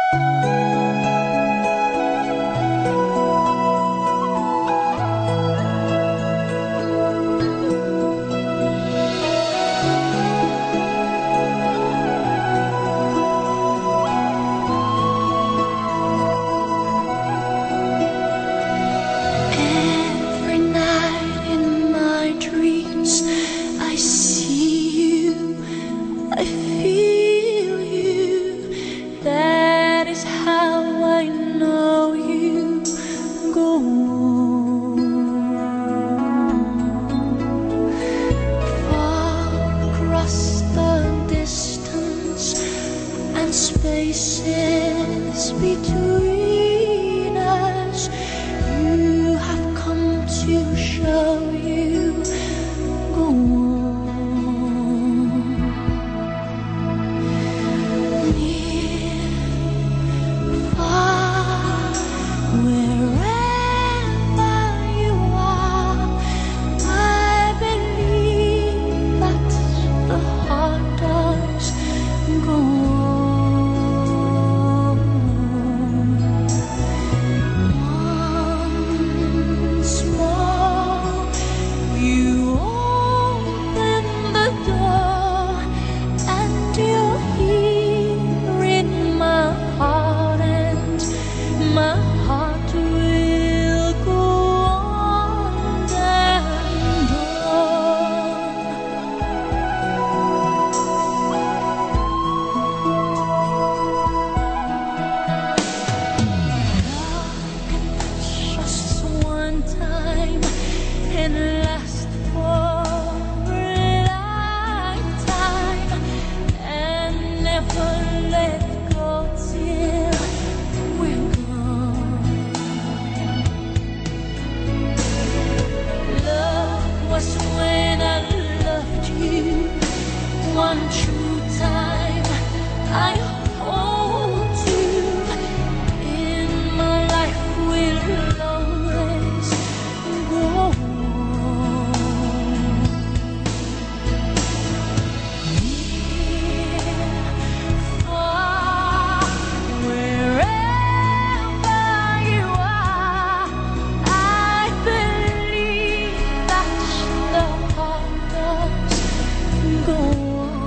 Spaces between us, you have come to show you go on. Near, far, wherever you are, I believe that the heart does go on. One true time I hold you in my life will always go on. Near, far, wherever you are, I believe that the heart does go on.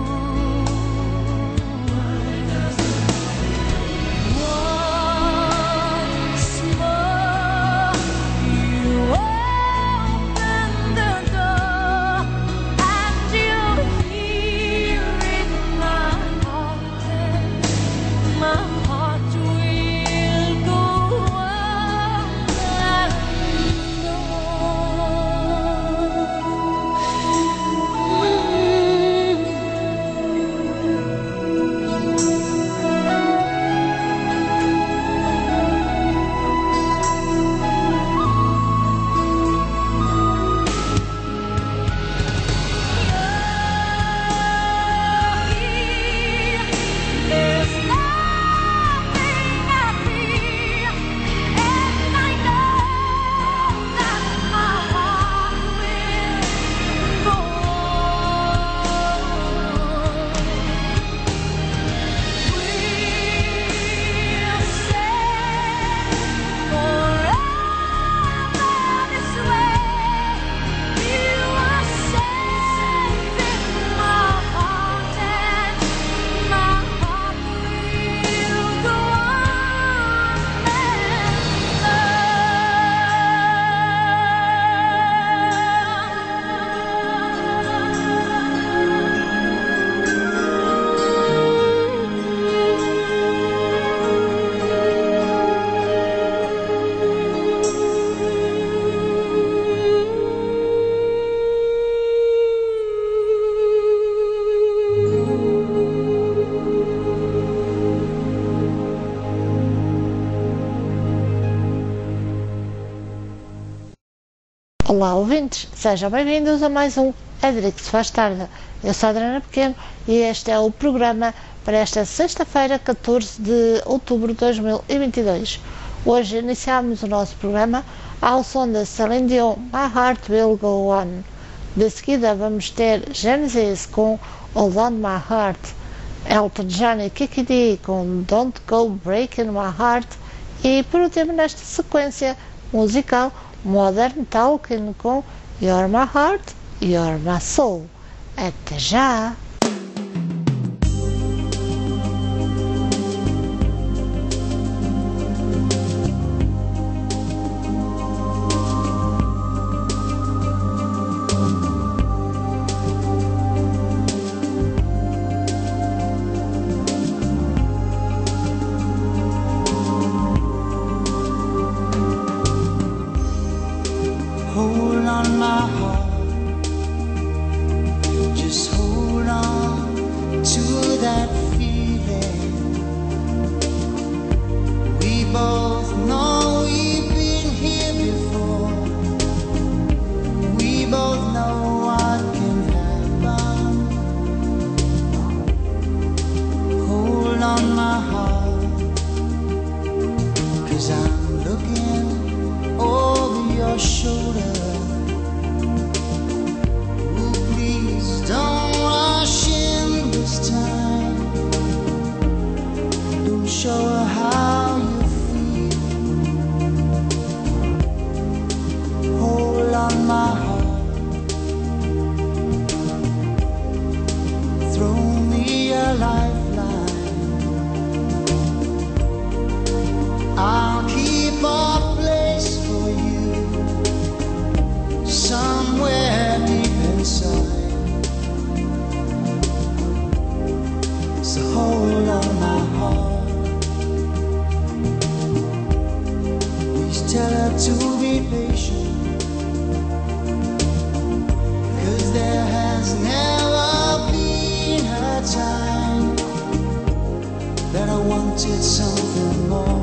Olá ouvintes, sejam bem-vindos a mais um Edric se faz tarde. Eu sou a Adriana Pequeno e este é o programa para esta sexta-feira, 14 de outubro de 2022. Hoje iniciamos o nosso programa ao som da Celine Dion, My Heart Will Go On. De seguida vamos ter Genesis com Hold On My Heart. Elton John e Kiki D com Don't Go Breaking My Heart e por último nesta sequência musical Modern Talking com You're My Heart, You're My Soul. Até já! Hold on, my heart, just hold on to that feeling. We both know we've been here before. We both know what can happen. Hold on, my heart, 'cause I'm looking over your shoulder. Ooh, please don't rush in this time. Don't show her how you feel. Hold on, my heart. Throw me a lifeline. I'll keep a place for you somewhere deep inside. So hold on, my heart. Please tell her to be patient, 'cause there has never been a time that I wanted something more.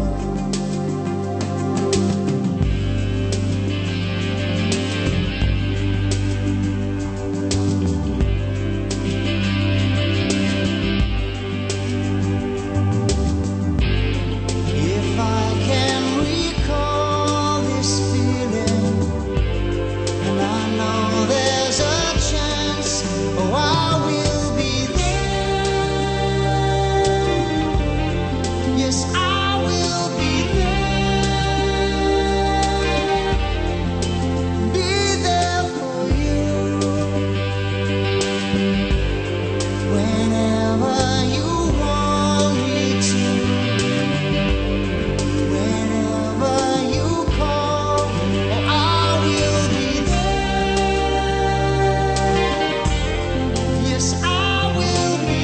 If I can recall this feeling, and I know there's a chance, oh, I will be there. Yes, I will be there. Be there for you whenever you want me to. Whenever you call, oh, I will be there. Yes, I will be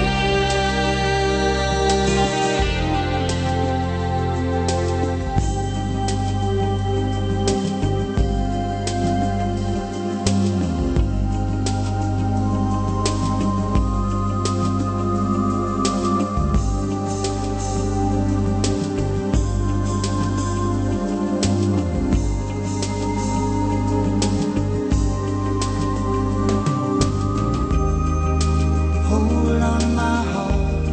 hold on, my heart.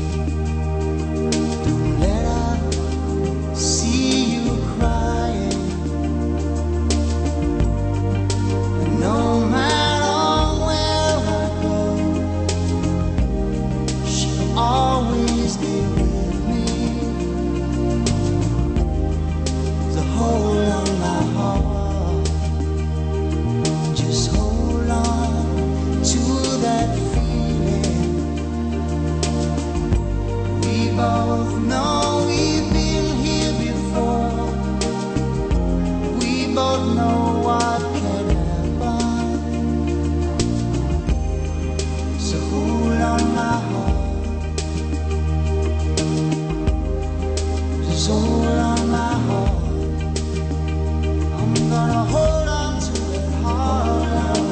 Don't let her see you crying. And no matter where I go, she'll always be with me. So hold on, my heart. Just hold on to that feeling. We both know we've been here before. We both know what can happen. So hold on, my heart. Just hold on, my heart. I'm gonna hold on to it hard.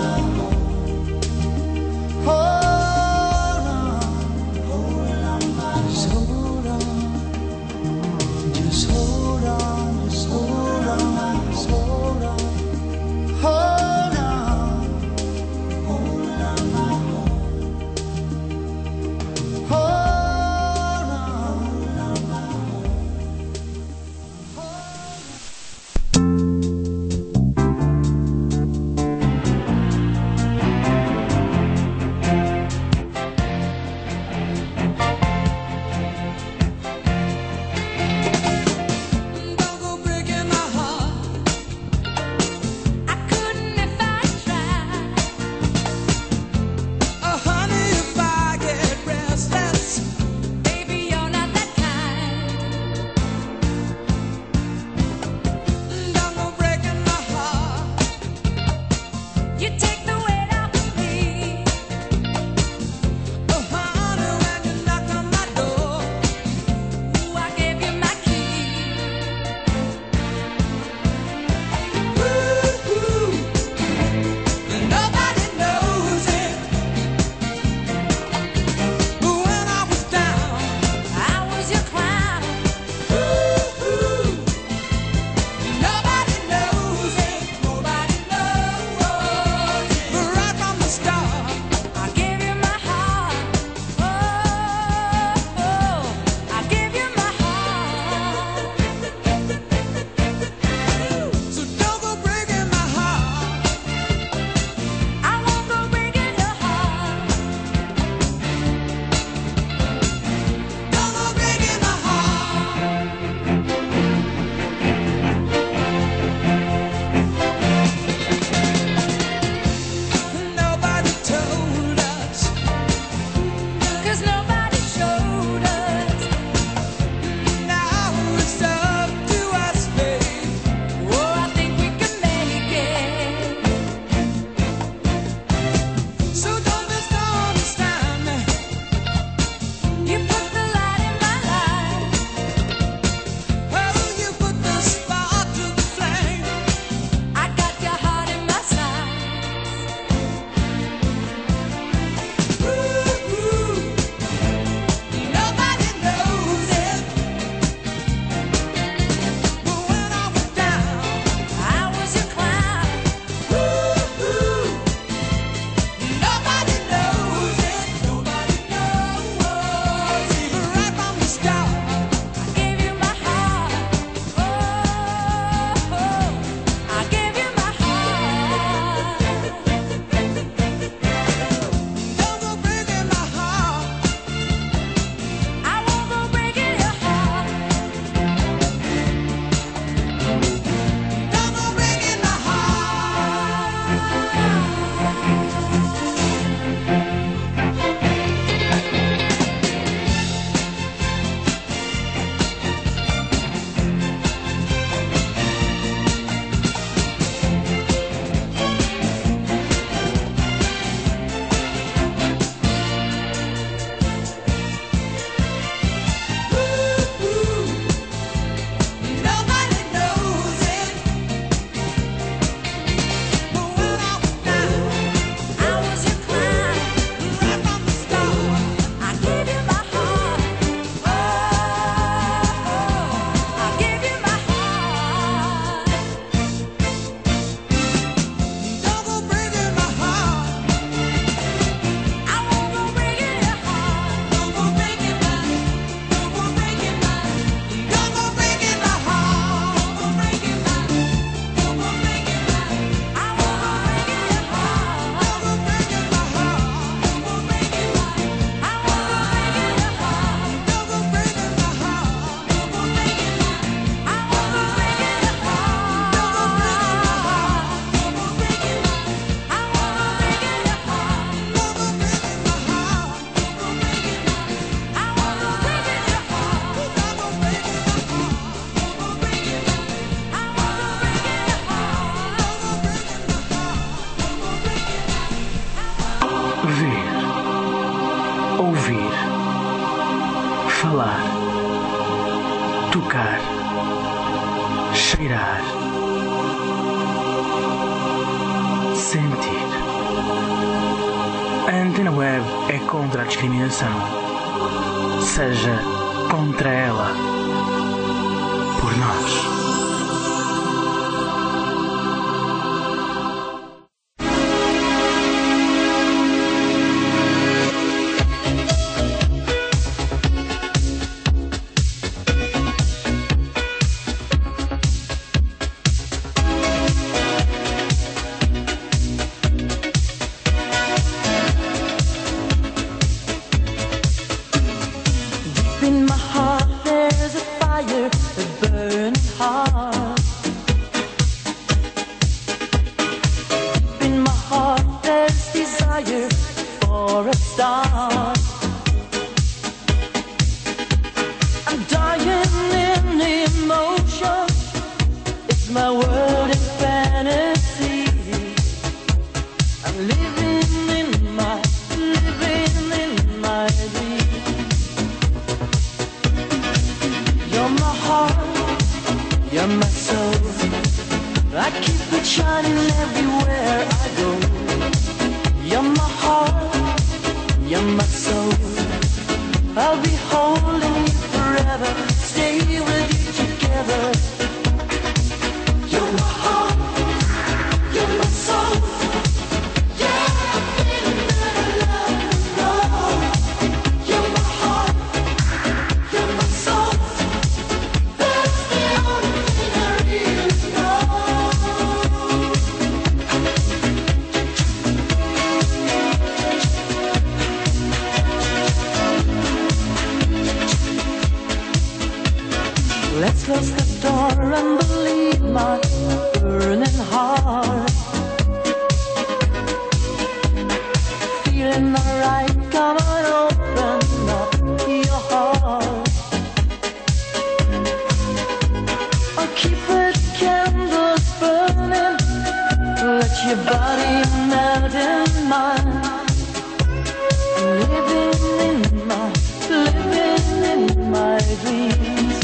Hold on, my just hold on, just hold on, just hold on, just hold on, hold on, hold on, my heart. Hold on, my heart. tocar, cheirar, sentir. A Antena Web é contra a discriminação. Seja contra ela. Por nós. In my heart there's a fire, a burning heart. In my heart there's desire for a star. I'm dying in emotion. It's my world in fantasy. I'm living in my dream. You're my heart, you're my soul. I keep it shining everywhere I go. You're my heart, you're my soul. I'll be holding you forever, stay with you together. You're my heart, you're my soul. Yeah, I'm feeling that I love you. You're my heart, you're my soul. That's the only thing I really know. Let's close the door and believe my burning heart. Feeling alright, come on, open up your heart. I'll keep the candles burning. Let your body melt in mine. Living in my dreams.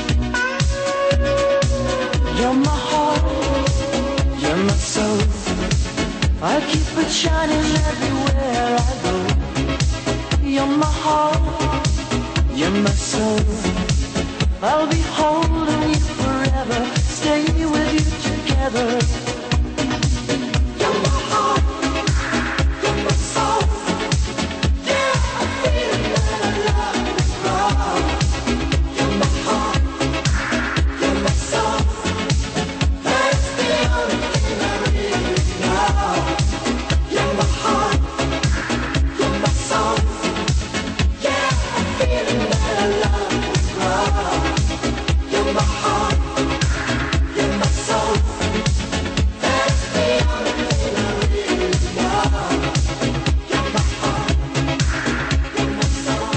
You're my heart, you're my soul. I keep it shining everywhere I go. You're my heart, you're my soul. I'll be holding you forever, stay with you together. You're my heart, you're my soul. Yeah, I feel that I love you wrong. You're my heart, you're my soul. That's the only thing I really know. You're my heart, you're my soul. Yeah, I feel that I love you wrong. You're my heart, you're my soul. That's the only thing I really know. You're my heart, you're my soul.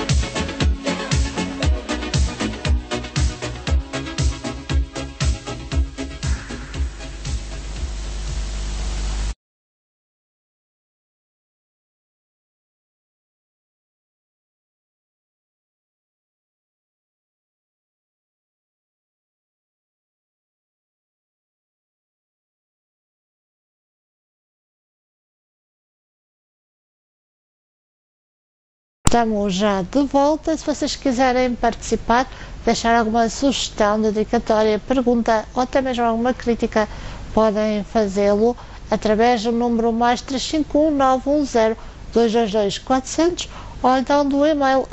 Estamos já de volta. Se vocês quiserem participar, deixar alguma sugestão, dedicatória, pergunta ou até mesmo alguma crítica, podem fazê-lo através do número mais 351 910 222 400 ou então do e-mail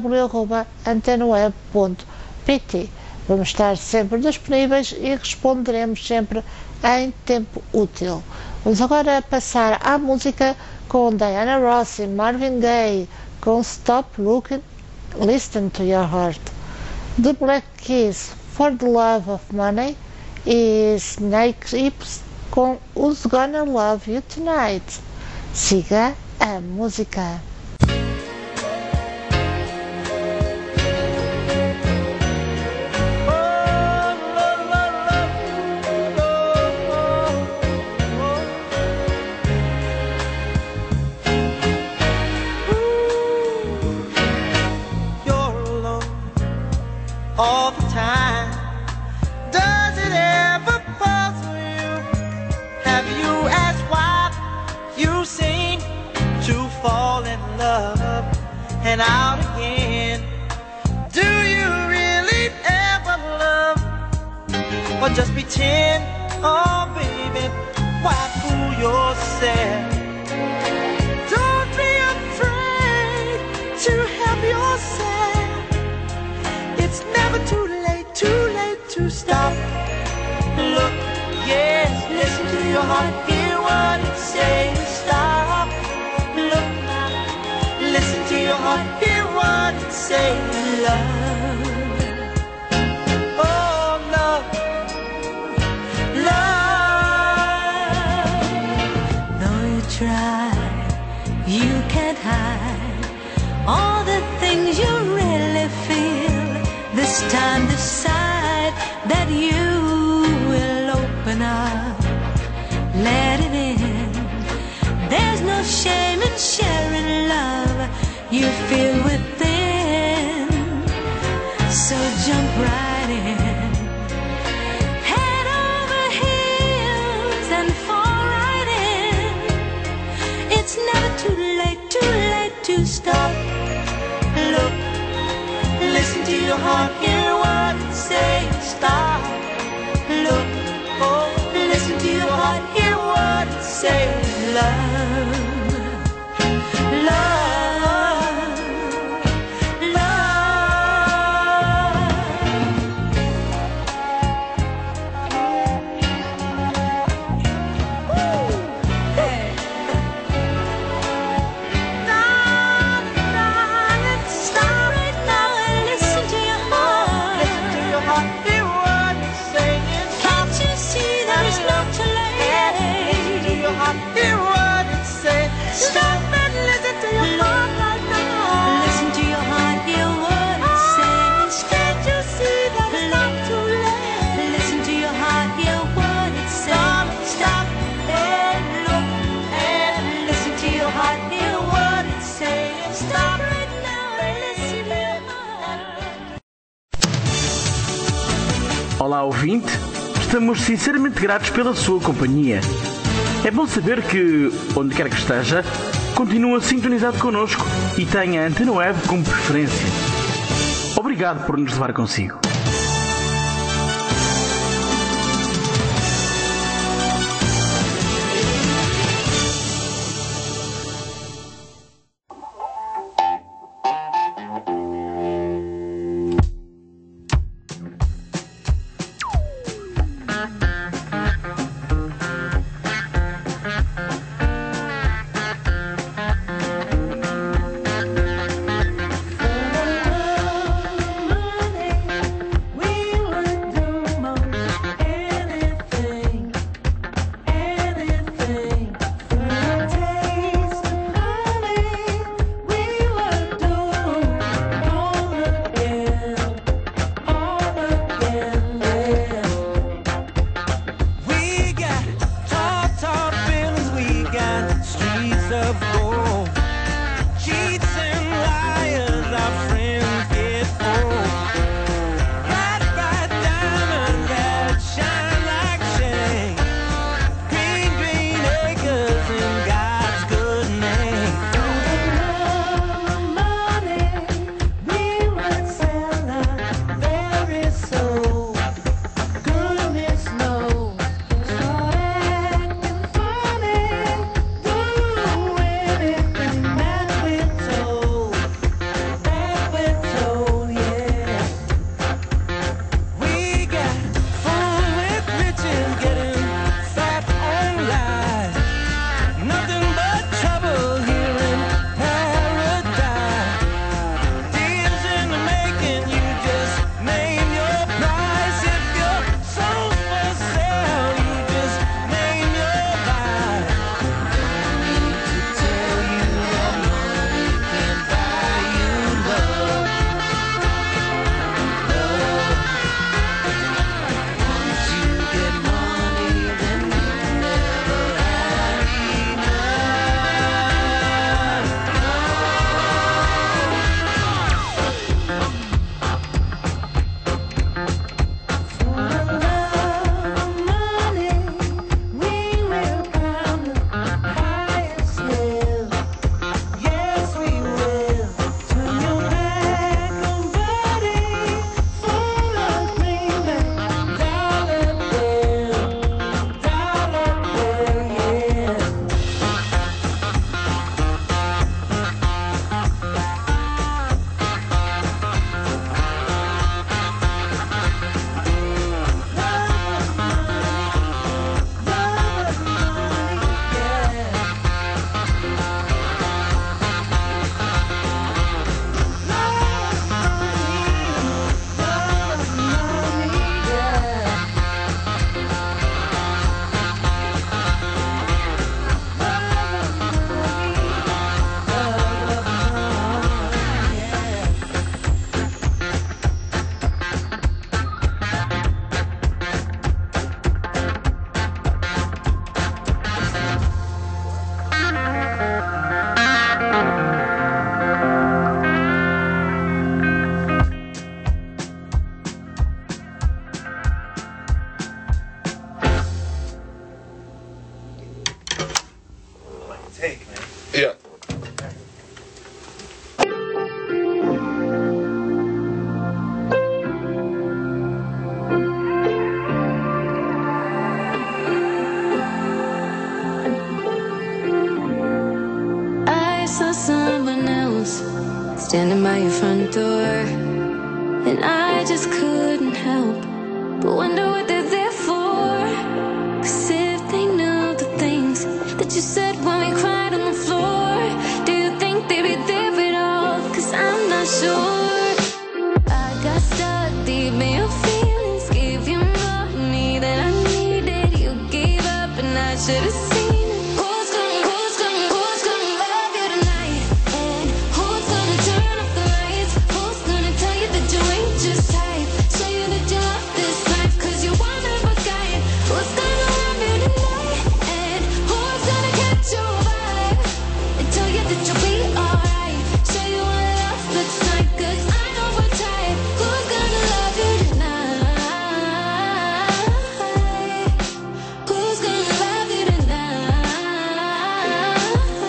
aw@antenaweb.pt. Vamos estar sempre disponíveis e responderemos sempre em tempo útil. Vamos agora passar à música com Diana Ross e Marvin Gaye com Stop Looking, Listen to Your Heart. The Black Keys, For the Love of Money e Snake Hips com Who's Gonna Love You Tonight. Siga a música. All the time. Does it ever puzzle you? Have you asked why you seem to fall in love and out again? Do you really ever love, or just pretend? Oh baby, why fool yourself? Don't be afraid to help yourself. It's never too late to stop. Look, yes, listen to your heart, hear what it says. Stop. Look, listen to your heart, hear what it says. Love. Oh, love. Love. Though you try, you can't hide all the things you really feel. This time decide that you will open up, let it in. There's no shame in sharing love you feel within. So jump right in, head over heels and fall right in. It's never too late to stop. Look, listen to your heart, hear what it says. Stop. Look, oh, listen to your heart, hear what it says. Love, love, love. Woo. Hey. Let's stop right now and listen to your heart. Listen to your heart, hear what it's saying. Can't you see that it's not too late? Listen to your heart, hear what it's saying. Stop and listen to your heart right now. Listen to your heart, hear what it says. Can't you see that it's not too late? Listen to your heart, hear what it says. Stop and look and listen to your heart, hear what it says. Stop right now and listen to your heart. Olá, ouvinte. Estamos sinceramente gratos pela sua companhia. É bom saber que, onde quer que esteja, continua sintonizado connosco e tem a Antena Web como preferência. Obrigado por nos levar consigo. standing by your front door, and I just couldn't help but wonder what they're there for. 'Cause if they knew the things that you said when we cried on the floor, do you think they'd be there at all? 'Cause I'm not sure. I got stuck deep in your feelings, gave you more of me than I needed. You gave up and I should have seen it. Who's gonna love you tonight? And who's gonna turn off the lights? Who's gonna tell you that you ain't just type? Show you that you love this life, 'cause you're one of a kind. Who's gonna love you tonight? And who's gonna catch your vibe and tell you that you'll be alright? Show you what love looks like, 'cause I know what type. Who's gonna love you tonight? Who's gonna love you tonight?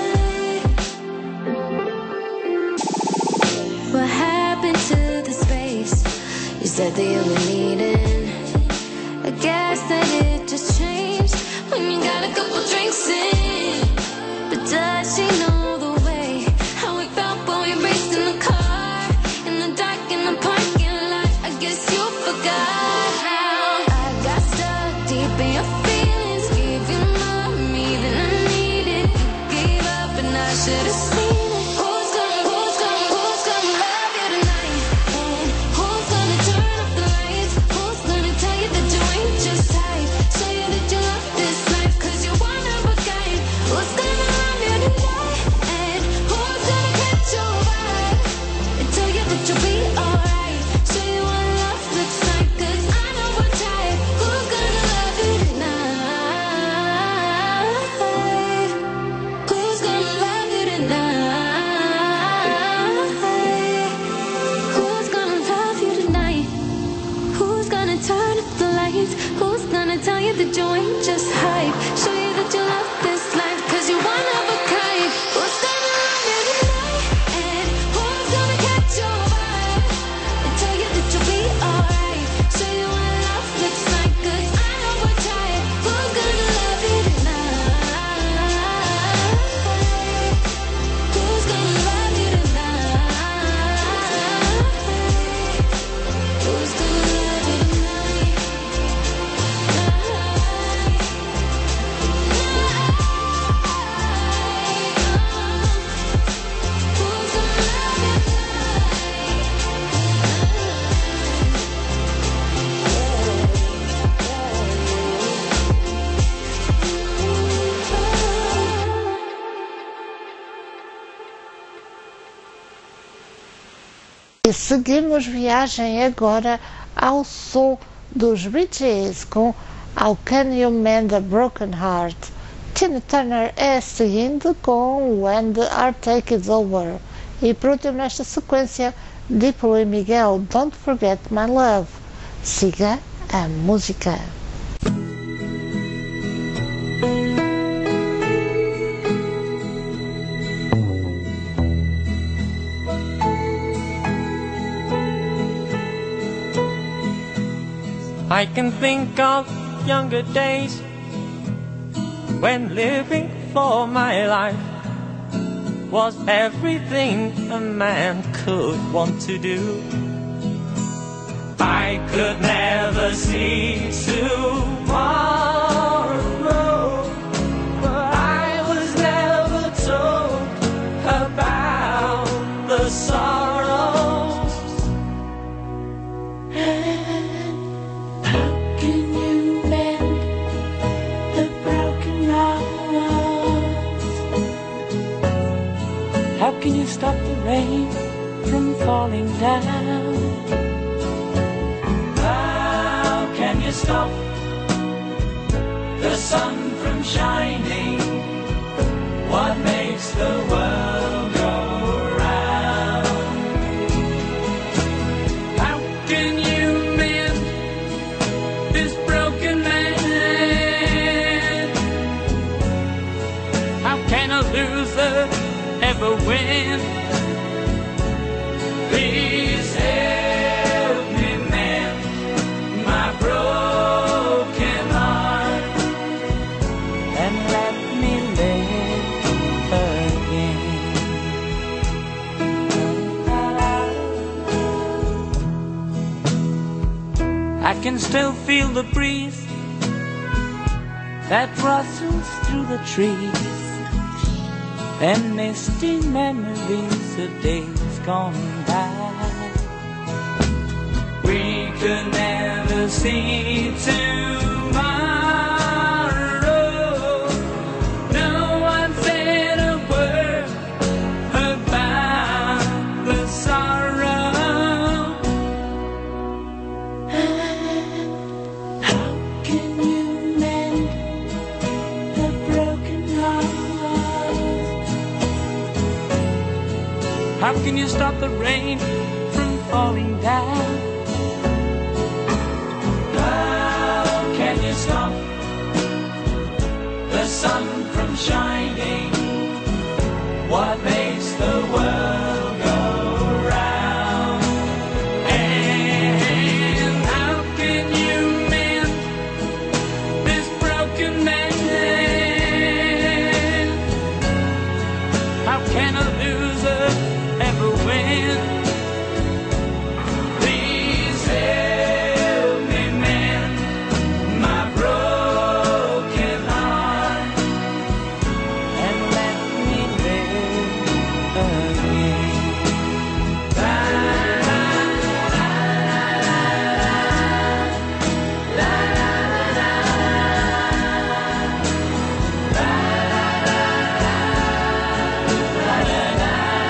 What happened to the space you said that you were needing? I guess that it just changed when you got a couple drinks in. But does she know the way how we felt when we raced in the car, in the dark in the parking lot? I guess you forgot how I got stuck deep in your feelings, gave you more of me than I needed. You gave up and I should have seen it. Who's gonna love you tonight? And who's gonna turn off the lights? Who's gonna tell you that you ain't just type? Show you that you love this life, 'cause you're one of a kind. Who's gonna love you tonight? And who's gonna catch your vibe and tell you that you'll be alright? Show you what love looks like, 'cause I know what type. Who's gonna love you tonight? Who's gonna love you tonight? Who's gonna love you tonight? Who's gonna turn up the lights? Who's gonna tell you that you ain't just hype? Show you that you love this life, 'cause you're one of a kind. Who's gonna love you tonight? And who's gonna catch your vibe and tell you that you'll be alright? Show you what love looks like, 'cause I know what type. Who's gonna love you tonight? Who's gonna love you tonight? Who's gonna love you tonight? Who's gonna love you tonight? E seguimos viagem agora ao som dos Bee Gees com How Can You Mend a Broken Heart. Tina Turner é seguindo com When the Heartache Is Over. E por último nesta sequência, Diplo e Miguel, Don't Forget My Love. Siga a música. I can think of younger days when living for my life was everything a man could want to do. I could never see tomorrow, but I was never told about the sorrows. How can you mend the broken hearts? How can you stop the rain from falling down? How can you stop the sun from shining? What makes the world go round? How can you mend this broken man? How can a loser ever win? Please help me mend my broken heart And let me live again. can still feel the breeze that rustles through the trees, and misty memories of days gone by. We could never see tomorrow. No one said a word about the sorrow. How can you mend a broken heart? How can you stop the rain from falling down? Stop the sun from shining. What makes the world go round? And how can you mend this broken man? How can a loser ever win? Please help me mend my broken heart and let me live again. La la la la la la.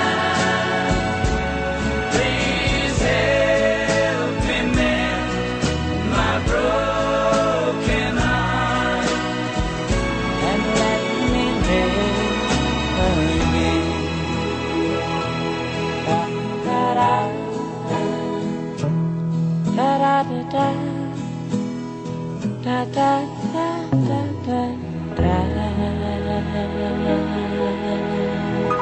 Please help me mend my broken heart and let me live again. Da da da da da da da da da da da.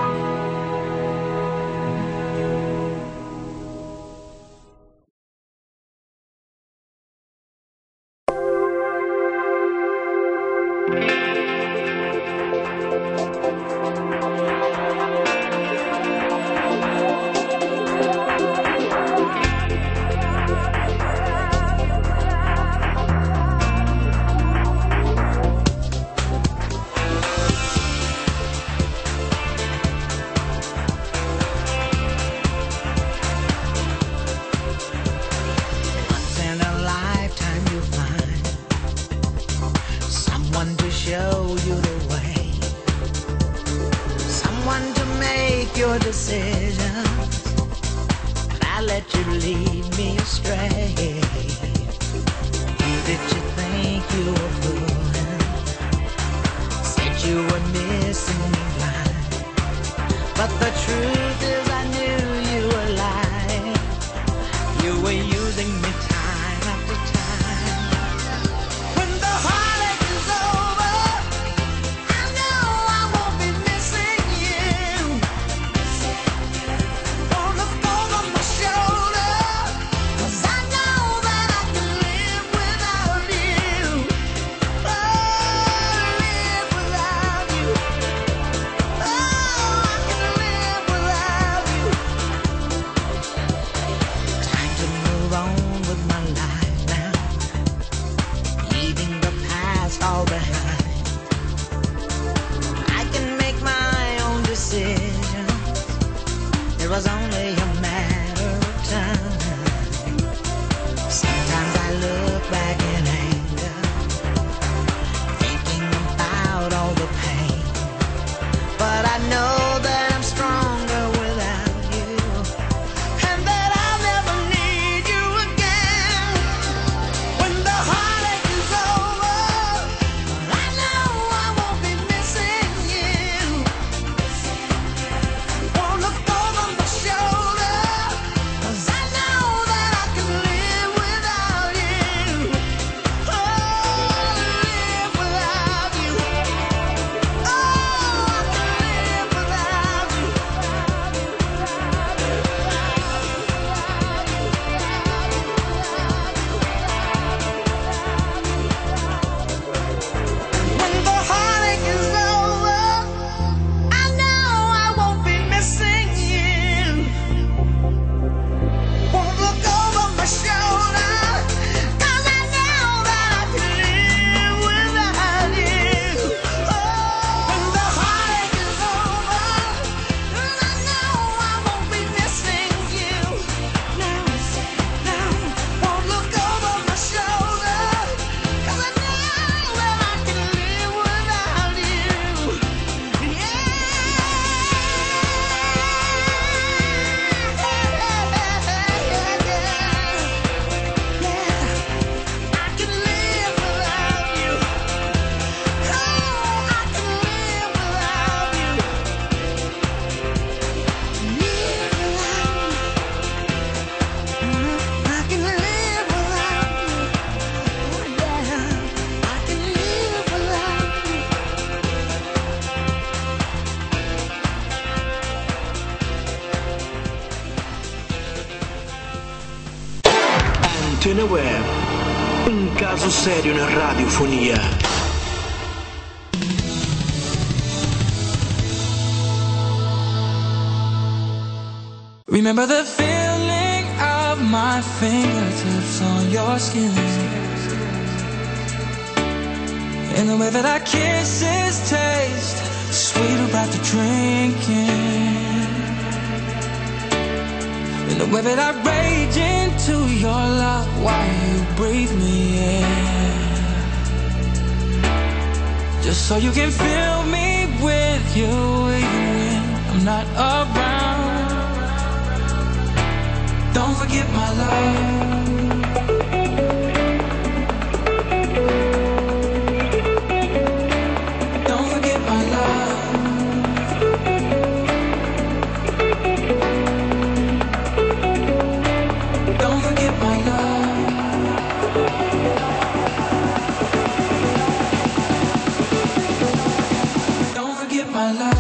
Once in a lifetime you'll find someone to show you the way, someone to make your decisions. I let you lead me astray. Who did you think you were fooling? Said you were missing me blind, but the truth is I knew you were lying. You were using me time after time. When the heartache is over, I know I won't be missing you. On the phone on my shoulder, 'cause I know Um caso sério na radiofonia. Remember the feeling of my fingertips on your skin, and the way that our kisses taste sweeter after drinking, and the way that I rage into your love while you breathe me in, just so you can fill me with you even when I'm not around. Don't forget my love. Don't forget my love. Don't forget my love. Don't forget my love.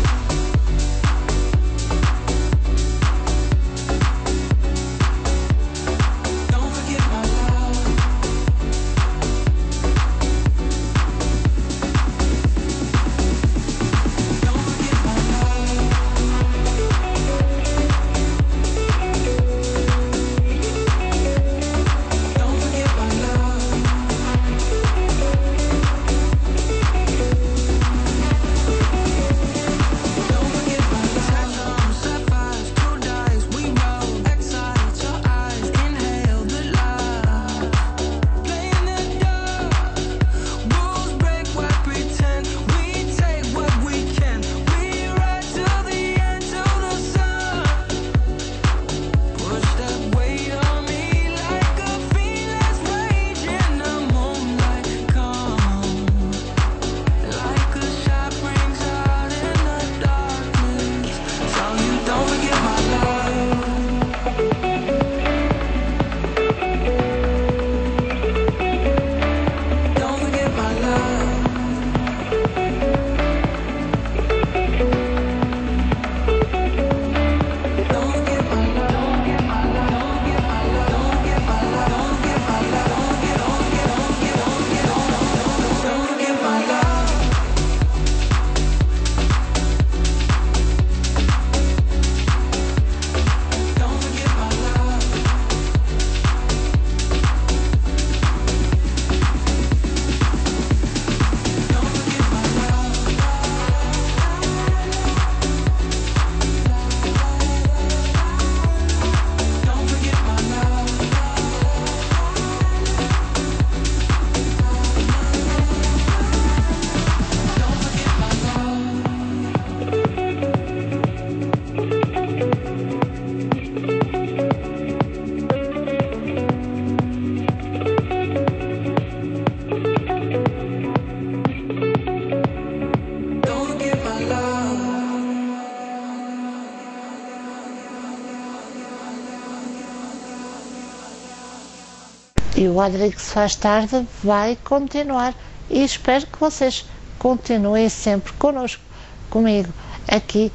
E o Adrix Faz Tarde vai continuar e espero que vocês continuem sempre connosco, comigo, aqui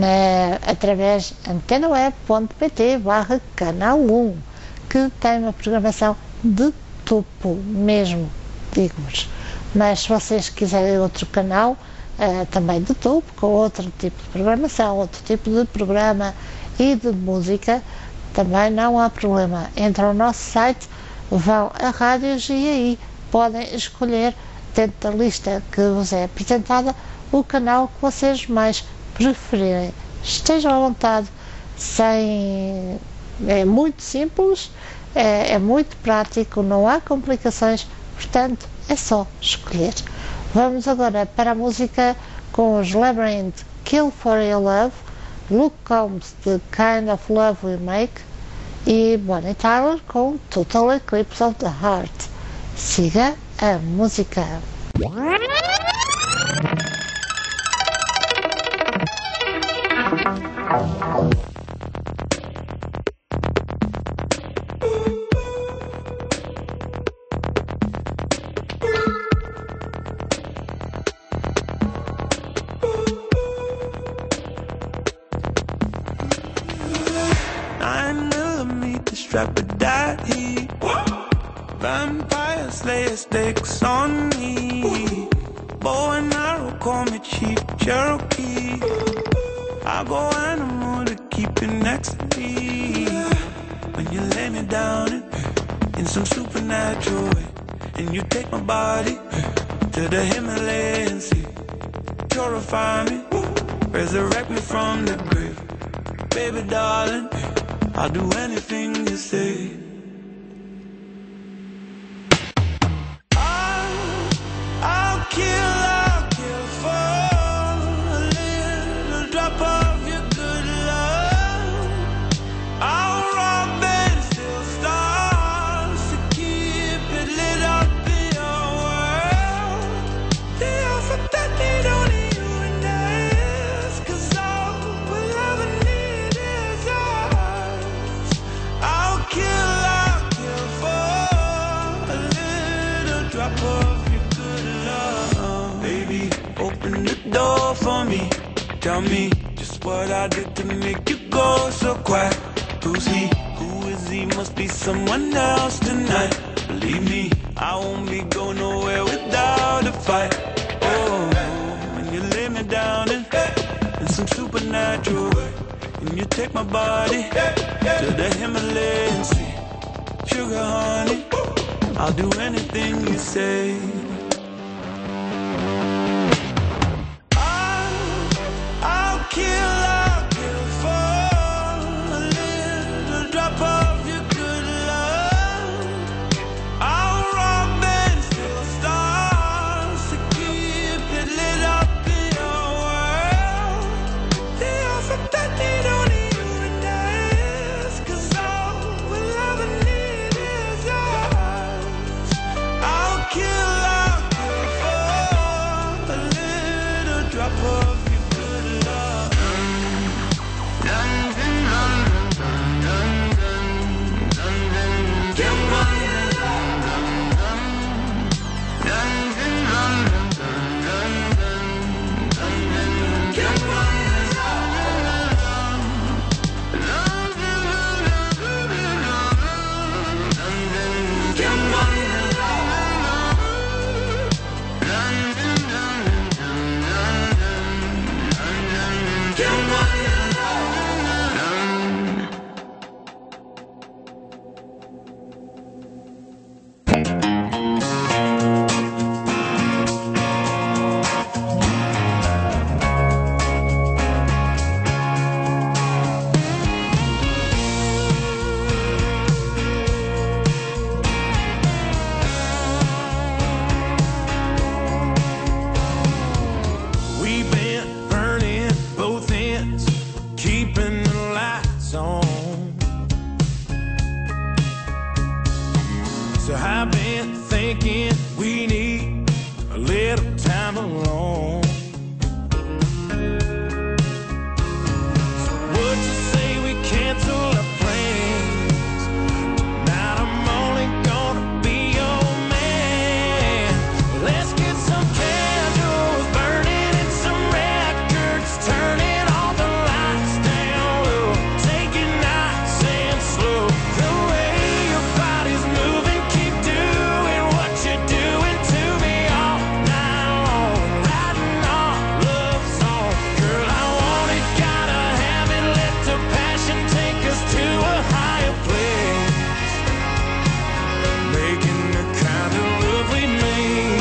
através antenaweb.pt/canal 1, que tem uma programação de topo mesmo, digo-vos. Mas se vocês quiserem outro canal, também de topo, com outro tipo de programação, outro tipo de programa e de música, também não há problema. Entram no nosso site, vão a rádios e aí podem escolher, dentro da lista que vos é apresentada, o canal que vocês mais preferirem. Estejam à vontade, é muito simples, é muito prático, não há complicações, portanto é só escolher. Vamos agora para a música com os Labyrinth, Kill for Your Love, Luke Combs, The Kind of Love We Make, e Bonnie Tyler com Total Eclipse of the Heart. Siga a música. Strap a dot heat. Vampires lay stakes on me. Bow and arrow, call me Chief Cherokee. I go animal to keep you next to me. When you lay me down in some supernatural way, and you take my body to the Himalayan sea. Purify me, resurrect me from the grave. Baby darling, I'll do anything you say. I'll kill for a little drop of your good love. I'll rob and steal stars to keep it lit up in your world. The alphabet need only you and us, 'cause all we'll ever need is us. I'll kill for a little drop of your good love. Baby, open the door for me. Tell me just what I did to make you go so quiet. Who's he? Who is he? Must be someone else tonight. Believe me, I won't be going nowhere without a fight. Oh, when you lay me down in some supernatural way, and you take my body to the Himalayan sea. Sugar honey, I'll do anything you say. I'll kill for a little drop of your good love. I'll rob and steal stars to keep it lit up in your world. The alphabet need only you and us, 'cause all we'll ever need is us. I'll kill for a little drop of your good love. Get money. Get money. Get money. We've been burning both ends, keeping the lights on. So I've been thinking we need a little time alone. So would you say we cancel our plans? Tonight I'm only gonna be your man. Let's get some candles burning and some records, turning all the lights down low. Take it nice and slow. The way your body's moving, keep doing what you're doing to me all night long. Writing our love song. Girl, I want it, gotta have it. Let the passion take us to a higher place. Making the kind of love we made.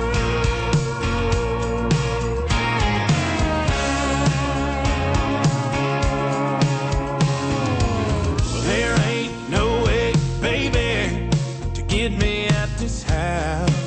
Well, there ain't no way, baby, to get me at this house.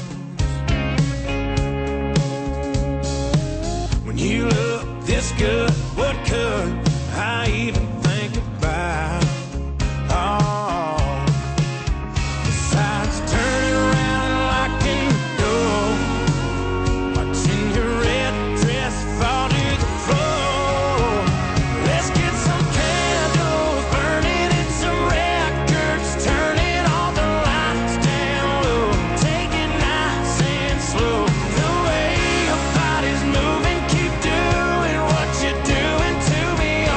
When you look this good, what could I even think about? Oh, besides turning around and locking the door, watching your red dress fall to the floor. Let's get some candles burning and some records, turning all the lights down low. Take it nice and slow. The way your body's moving, keep doing what you're doing to me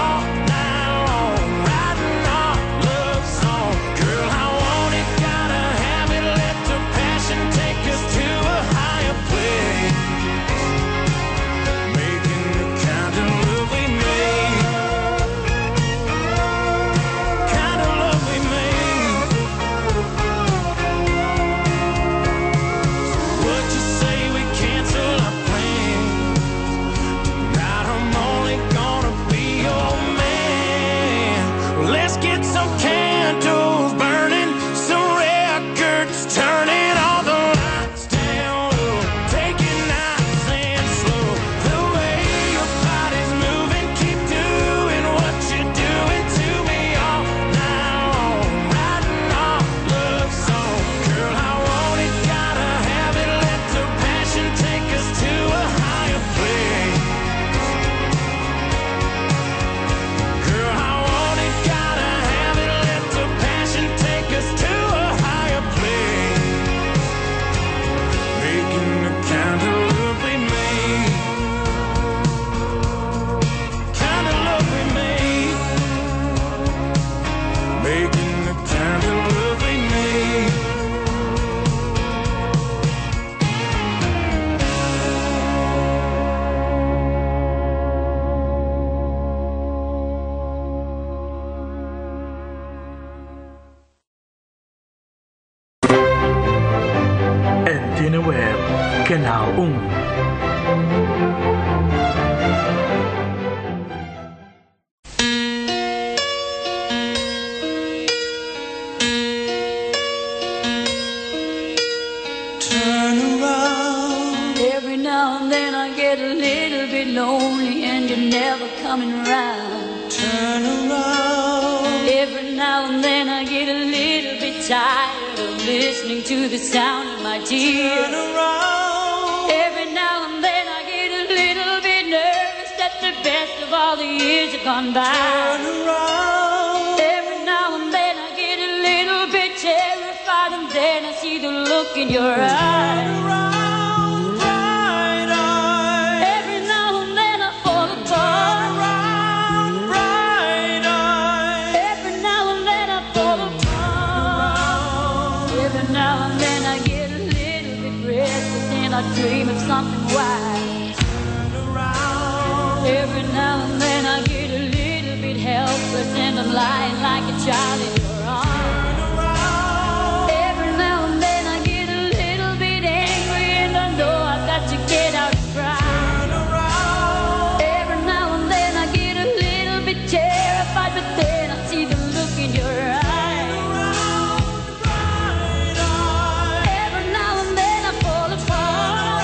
Canal 1. Turn around. Every now and then I get a little bit lonely and you're never coming around. Turn around. Every now and then I get a little bit tired of listening to the sound of my Turn tears. around. Every now and then I get a little bit nervous that the best of all the years have gone by. Turn around. Every now and then I get a little bit terrified and then I see the look in your eyes. Turn around, bright eyes. Every now and then I fall Turn apart. around, bright eyes. Every now and then I fall apart. Every now and then I get a little bit restless and I dream of something wise. Turn around. Every now and then I get a little bit helpless and I'm lying like a child in your arms. Turn around. Every now and then I get a little bit angry and I know I've got to get out and cry. Turn around. Every now and then I get a little bit terrified, but then I see the look in your eyes. Bright eyes. Every now and then I fall apart.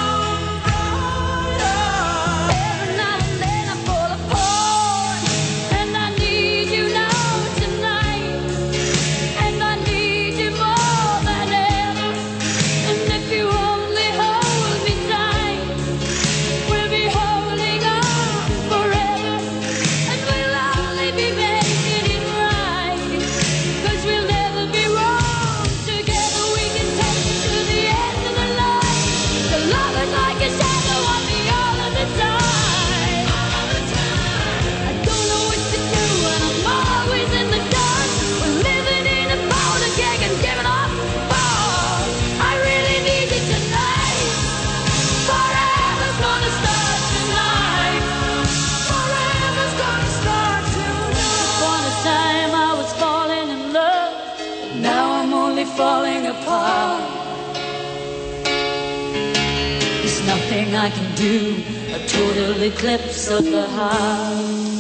Every now and then I fall apart. And I need you now tonight. And I need you more than ever. And if you only hold me tight, we'll be holding on forever. And we'll only be making it right. 'Cause we'll never be wrong. Together we can take it to the end of the line. The love is like a shadow on me all of the time. I don't know what to do and I'm always in the dark. We're living in a powder keg and giving off balls. I really need you tonight. Forever's gonna start tonight. Forever's gonna start tonight. Upon a time I was falling in love. Now I'm only falling apart. There's nothing I can do. A total eclipse of the heart.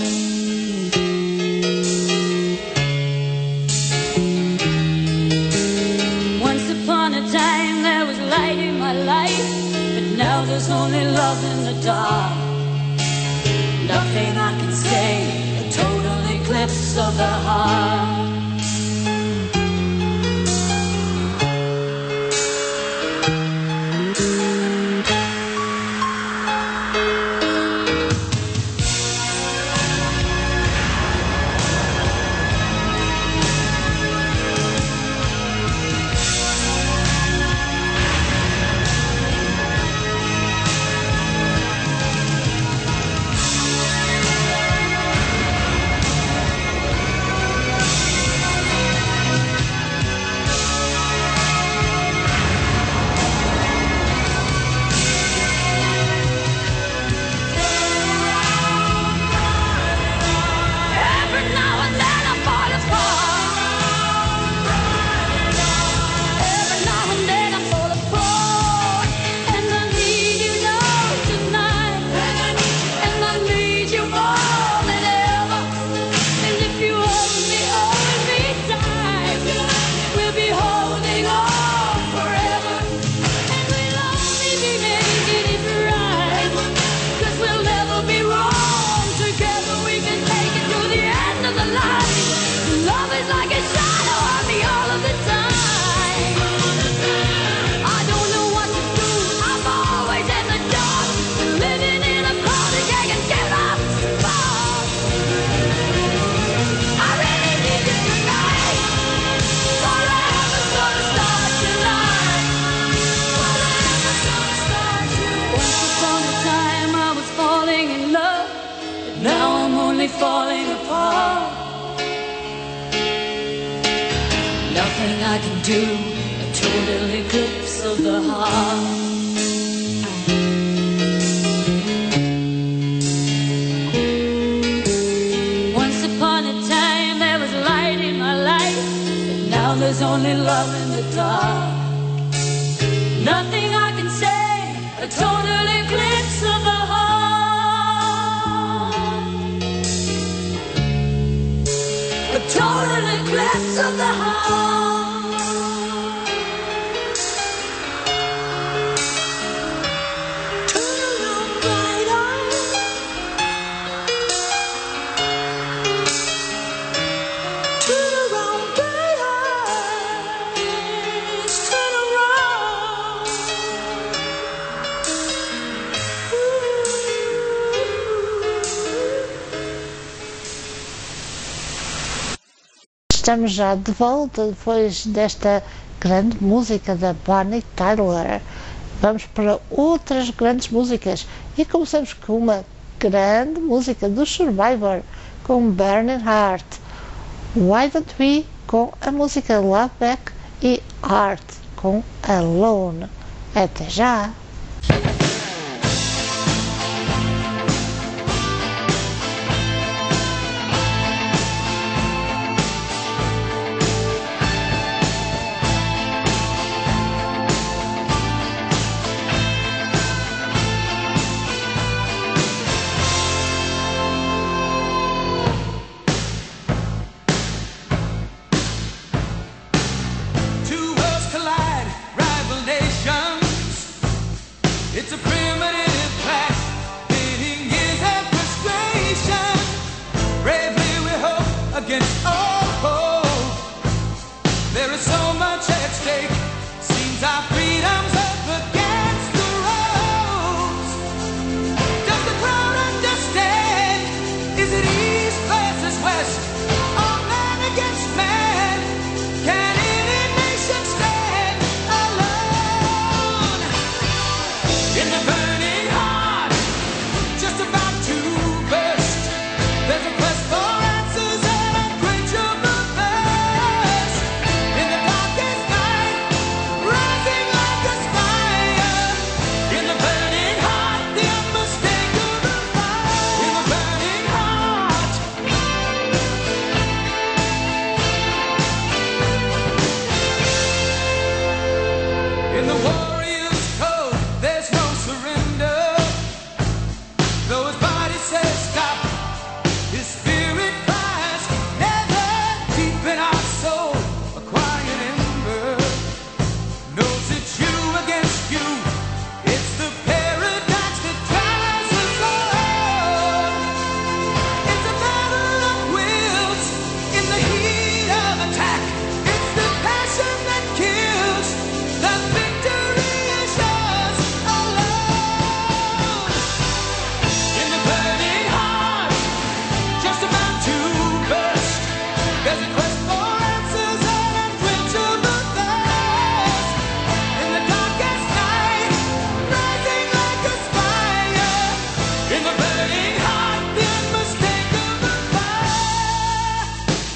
Once upon a time there was light in my life, but now there's only love in the dark. Nothing I can say, a total eclipse of the heart. Every now and then I fall apart. Every now and then I fall apart. And I need you now tonight. And I need you more than ever. And if you only hold me tight, we'll be holding on forever. And we'll only be making it right. 'Cause we'll never be wrong. Together we can take it to the end of the line. Love is like a shadow on me all of the time. I don't know what to do. I'm always in the dark. Living in a powder keg and giving off sparks. I really need you tonight. Forever's gonna start tonight. Forever's gonna start tonight. Once upon a time I was falling in love, but now I'm only falling apart. Nothing I can do, a total eclipse of the heart. Once upon a time there was light in my life, but now there's only love in the dark. Nothing I can say, Voice of the heart. Turn around, bright eyes. Turn around, bright eyes. Turn around. Estamos já de volta depois desta grande música da Bonnie Tyler. Vamos para outras grandes músicas e começamos com uma grande música do Survivor com Burning Heart, Why Don't We com a música Love Back e Heart com Alone. Até já! Two worlds collide, rival nations. It's a primitive clash, pitting years of frustration. Bravely we hope against all hope. There is so much at stake. Seems our freedom's up against the ropes. Does the crowd understand? Is it east versus west? Or man against man? Can any nation stand alone? In the burning heart, just about to burst, there's a quest for answers and unquenchable thirst. In the darkest night, rising like a spire. In the burning heart, the unmistakable fire. In the burning heart. In the warrior's code, there's no surrender. Though his body says stop, his spirit cries never. Deep in our soul, a quiet ember knows it's you against you. It's the paradox that drives us all. It's a battle of wills in the heat of attack. It's the passion that kills. The victory is yours alone. In the burning heart, just about to burst, there's a quest for answers and unquenchable thirst. In the darkest night, rising like a spire. In the burning heart, the unmistakable fire.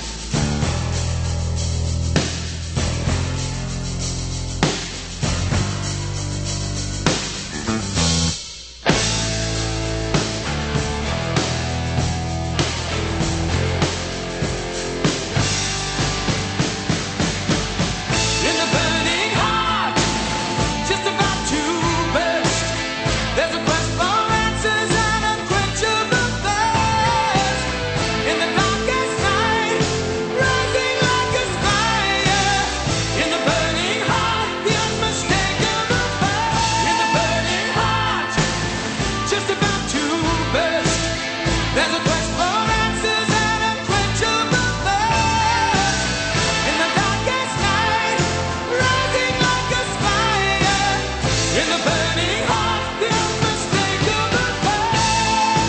In the burning heart, just about to burst, there's a quest for answers and unquenchable thirst. In the darkest night, rising like a spire. In the burning heart, the unmistakable fire. In the burning heart, just about to burst, there's a quest for answers and unquenchable thirst. In the darkest night, rising like a spire. In the burning heart, the unmistakable fire.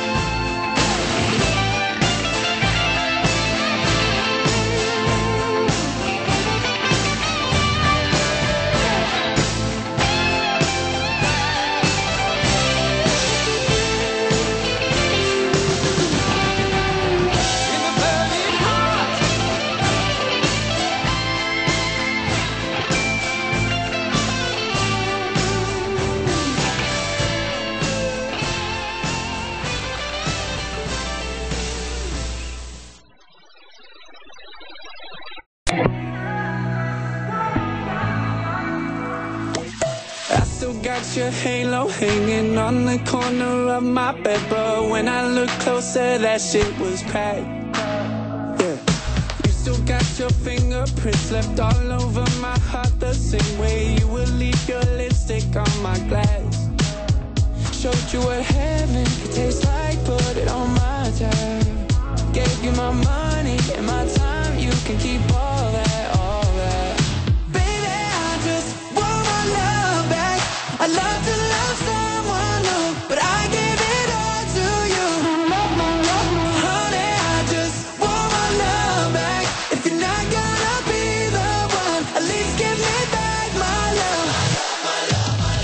In the burning heart. I still got your halo hanging on the corner of my bed, but when I look closer, that shit was cracked. Yeah. Used still got your fingerprints left all over my heart, the same way you would leave your lipstick on my glass. Showed you what heaven could taste like, put it on my tab. Gave you my money and my time, you can keep all that, all that. Baby, I just want my love back. I love to love someone new, but I gave it all to you. Honey, I just want my love back. If you're not gonna be the one, at least give me back my love. My love, my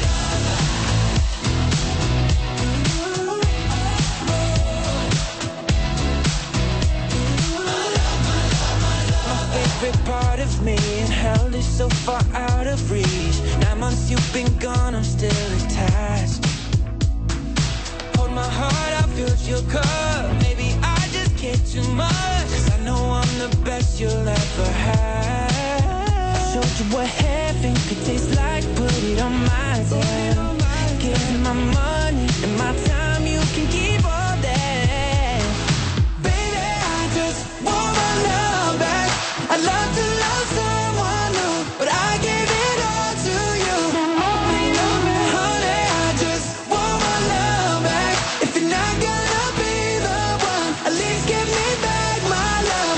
favorite part of me, and hell is so far out of reach. 9 months you've been gone, I'm still attached. Hold my heart, I filled your cup. Maybe I just get too much, 'cause I know I'm the best you'll ever have. I showed you what heaven could taste like, put it on my tab. Give you my money and my time, you can keep all that. Baby, I just want my love back. I love to love someone new, but I gave it all to you. Honey, I just want my love back. If you're not gonna be the one, at least give me back my love.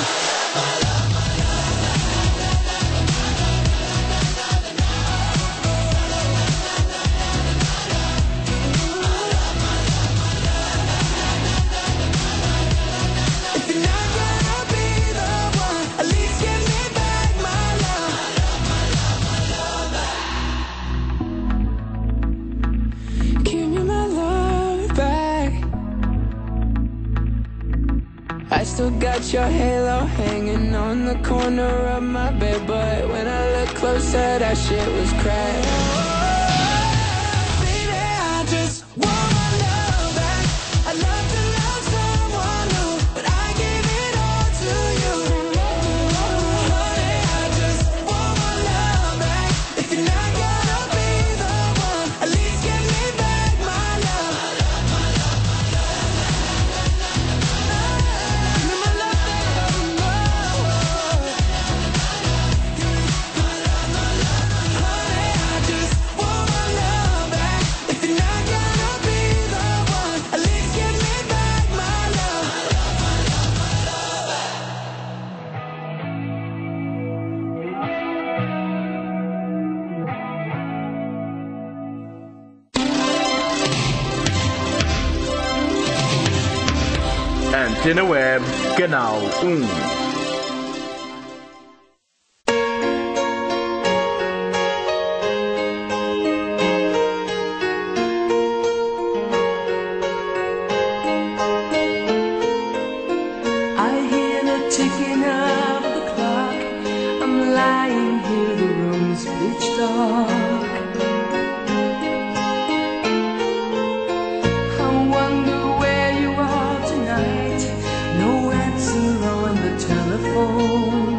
If you're not gonna be the one, at least give me back my love. Give me my love back. I still got your halo hanging on the corner of my bed, but when I look closer, that shit was cracked. Baby, I just want my love back. I love to love someone new, but I gave it all to you. Honey, I just want my love back. If you're not gonna be the one, at least give me back my love. Give me my love back. Honey, I just want my love back. If you're not gonna be the one, at least give me back my love. Antena Web, Canal 1. I hear the ticking of the clock. I'm lying here, the room's pitch dark. I wonder where you are tonight. No answer on the telephone.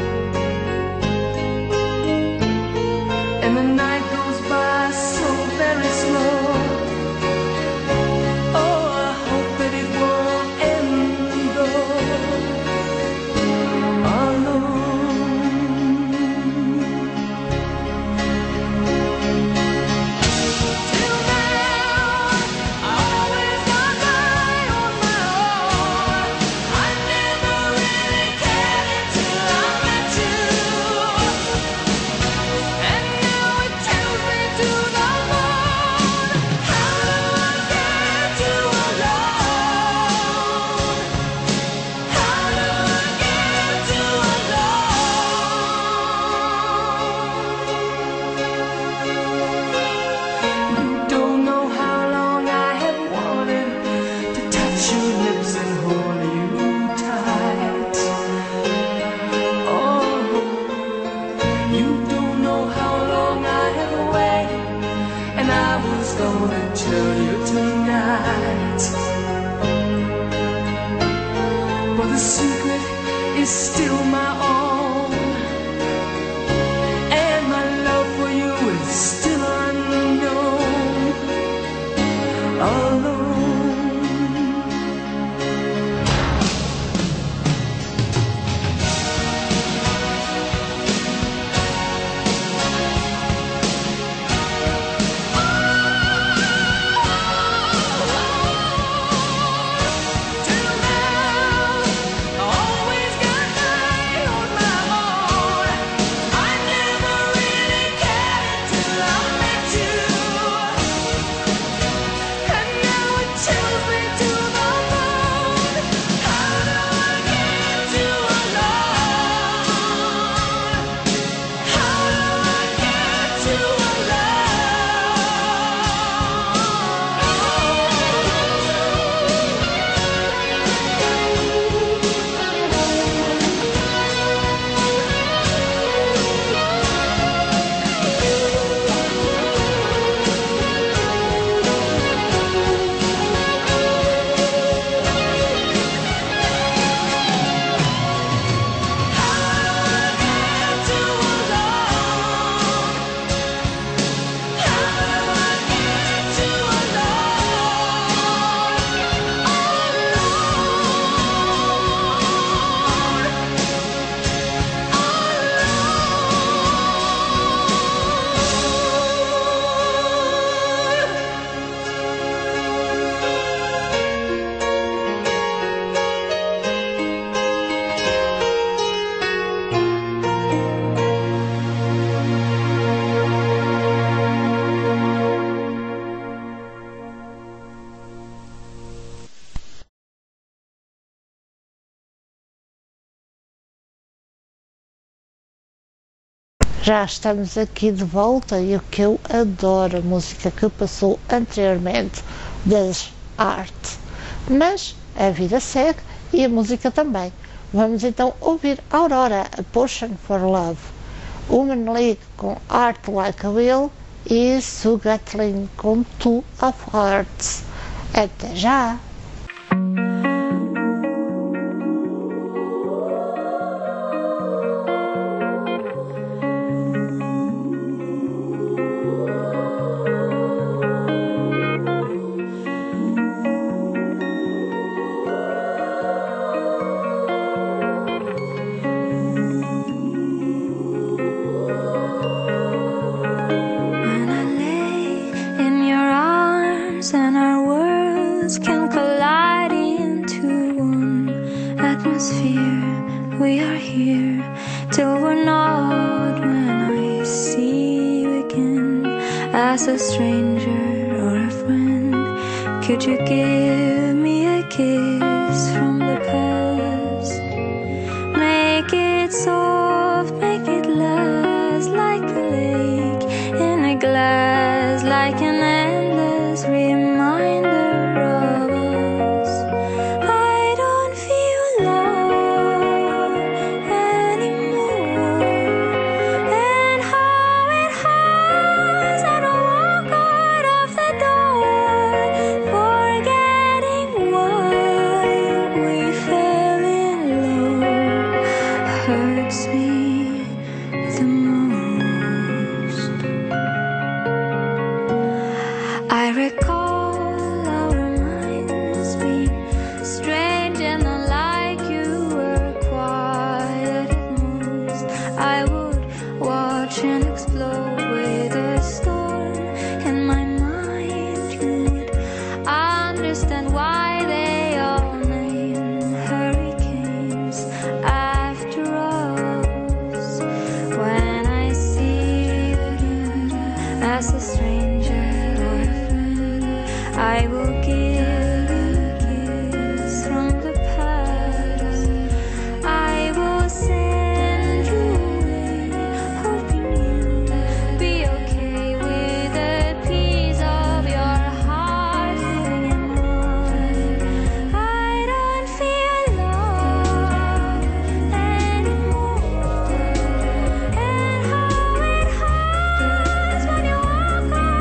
And the night goes by so very slow. Oh, I hope that it won't end though. Alone. Till now, I always got by on my own. I never really cared until I met you. And now it tells me to the moon. How do I get you alone? How do I get you alone? You don't know how long I have wanted to touch your lips and hold you tight. Oh, you don't know how long I have waited, and I was gonna tell you tonight. But the secret is still my own, and my love for you is still unknown. Alone. Já estamos aqui de volta e o que eu adoro, a música que passou anteriormente das Art. Mas a vida segue e a música também. Vamos então ouvir Aurora, A Potion for Love, Woman League com Art Like a Will e Sue Gatlin com Two of Hearts. Até já! When I lay in your arms and our worlds can collide into one atmosphere, we are here till we're not. When I see you again as a stranger or a friend, could you give me a kiss from the past? Make it soft, make it last like a lake in a glass, like an endless reminder of us. I don't feel love anymore, and how it hurts and I walk out of the door, forgetting why we fell in love hurts me the most. I recall our minds being strange and unlike. You were quiet at most. I would watch and explode with a storm in my mind. You would understand why they all name hurricanes after us. When I see you again as a stranger or a friend, I will give you a kiss from the past. I will send you away, hoping you'll be okay with a piece of your heart living in mine. I don't feel love anymore, and how it hurts when you walk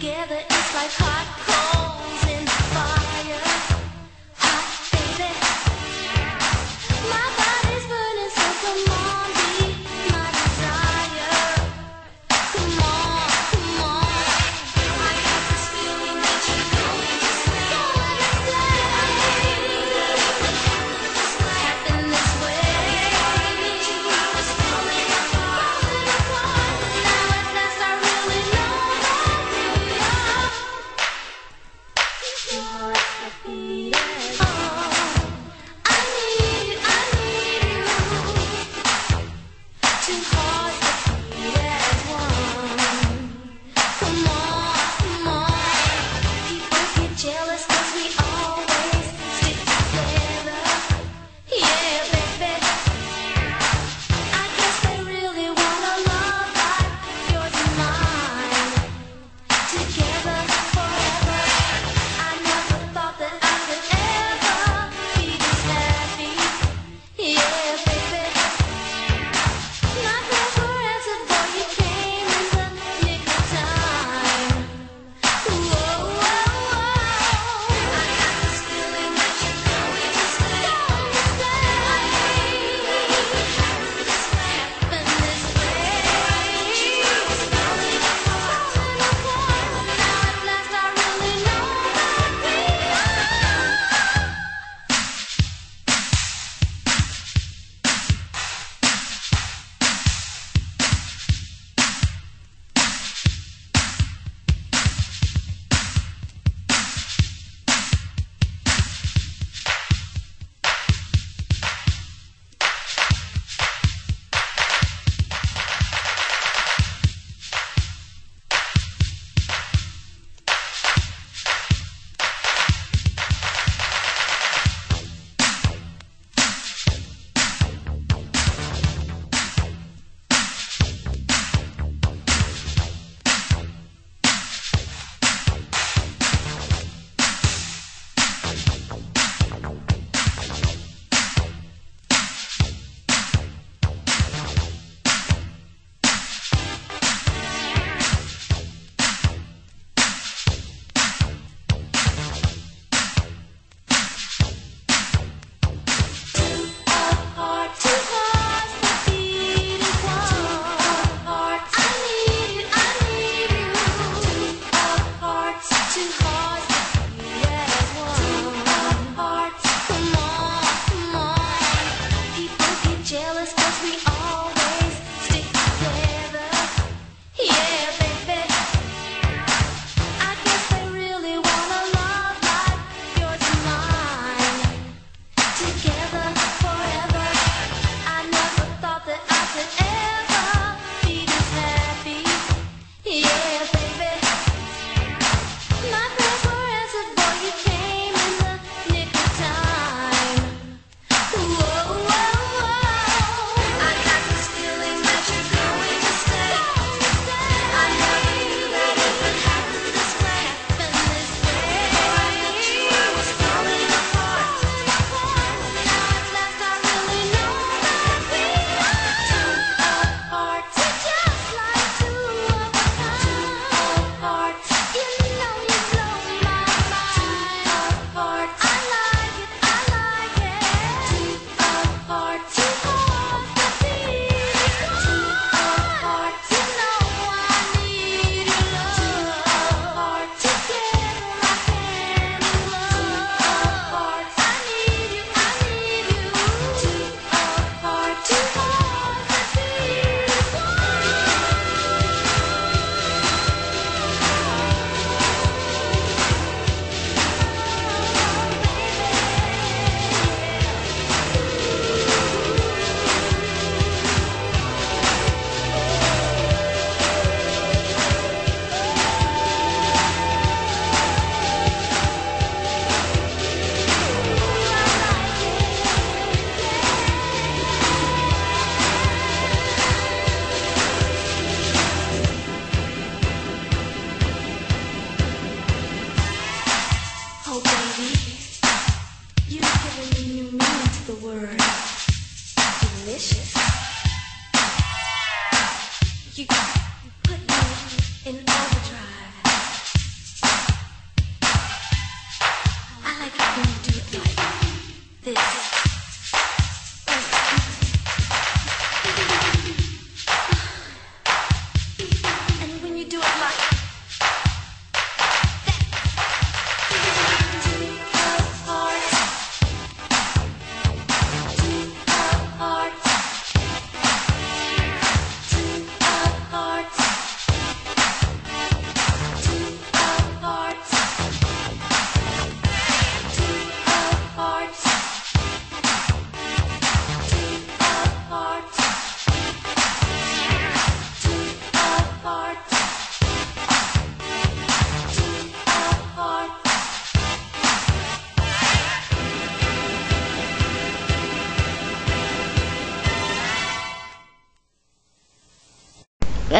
together, it's like hot coals in the fire. Hot baby, my body's burning, so come on, be my desire. Come on, come on, I got this feeling that you're going to stay. Don't understand, happen this way. Falling apart, now at last I really know that we are.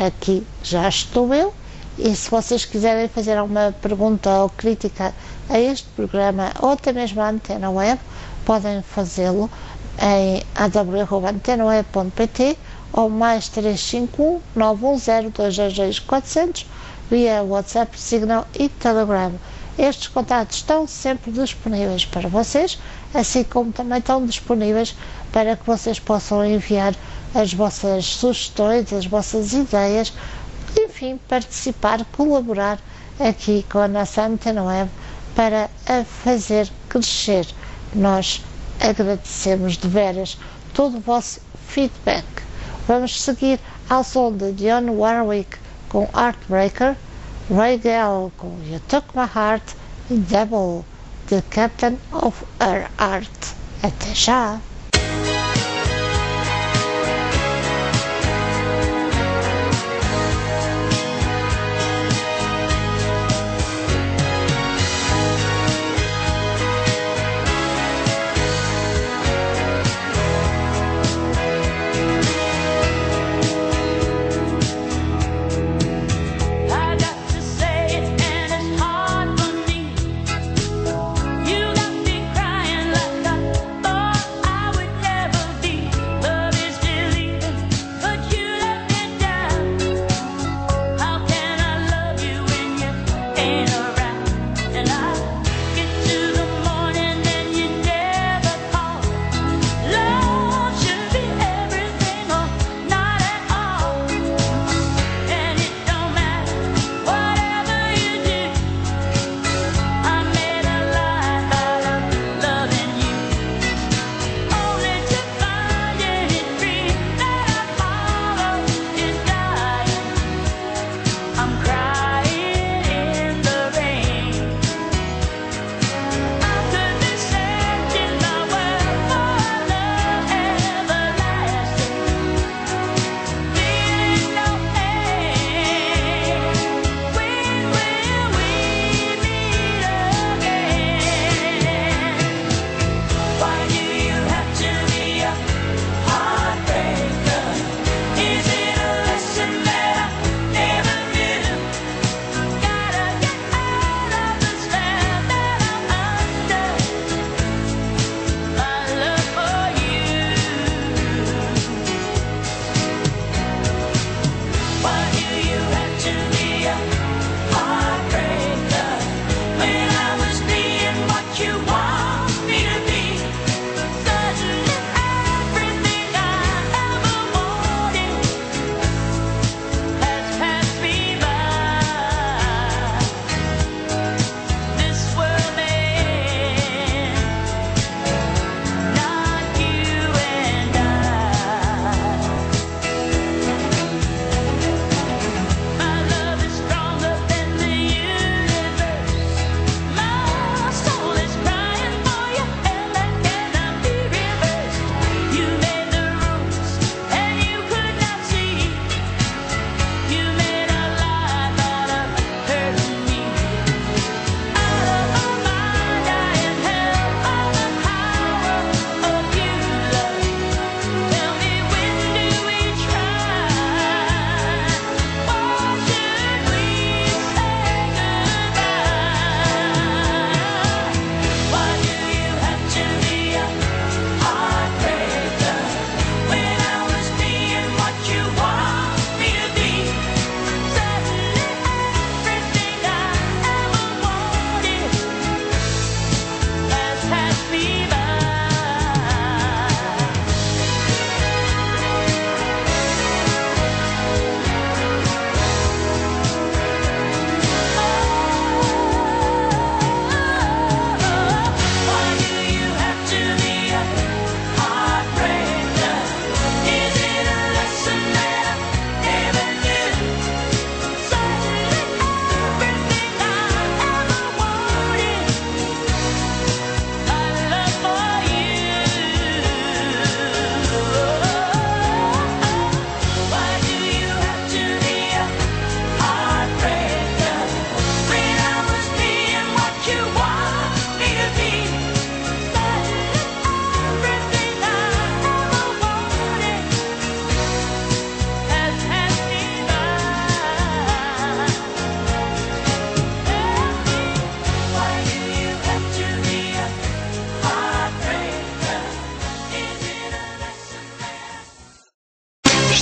aqui já estou eu. E se vocês quiserem fazer alguma pergunta ou crítica a este programa ou até mesmo à Antena Web, podem fazê-lo em aw@antenaweb.pt ou mais 351 910 222 400 via WhatsApp, Signal e Telegram. Estes contatos estão sempre disponíveis para vocês, assim como também estão disponíveis para que vocês possam enviar as vossas sugestões, as vossas ideias, enfim, participar, colaborar aqui com a nossa Antena Web para a fazer crescer. Nós agradecemos de veras todo o vosso feedback. Vamos seguir ao som de Dionne Warwick com Heartbreaker, Ray Gale com You Took My Heart e Devil, The Captain of Her Heart. Até já! I got to say it and it's hard for me. You got me crying like I thought I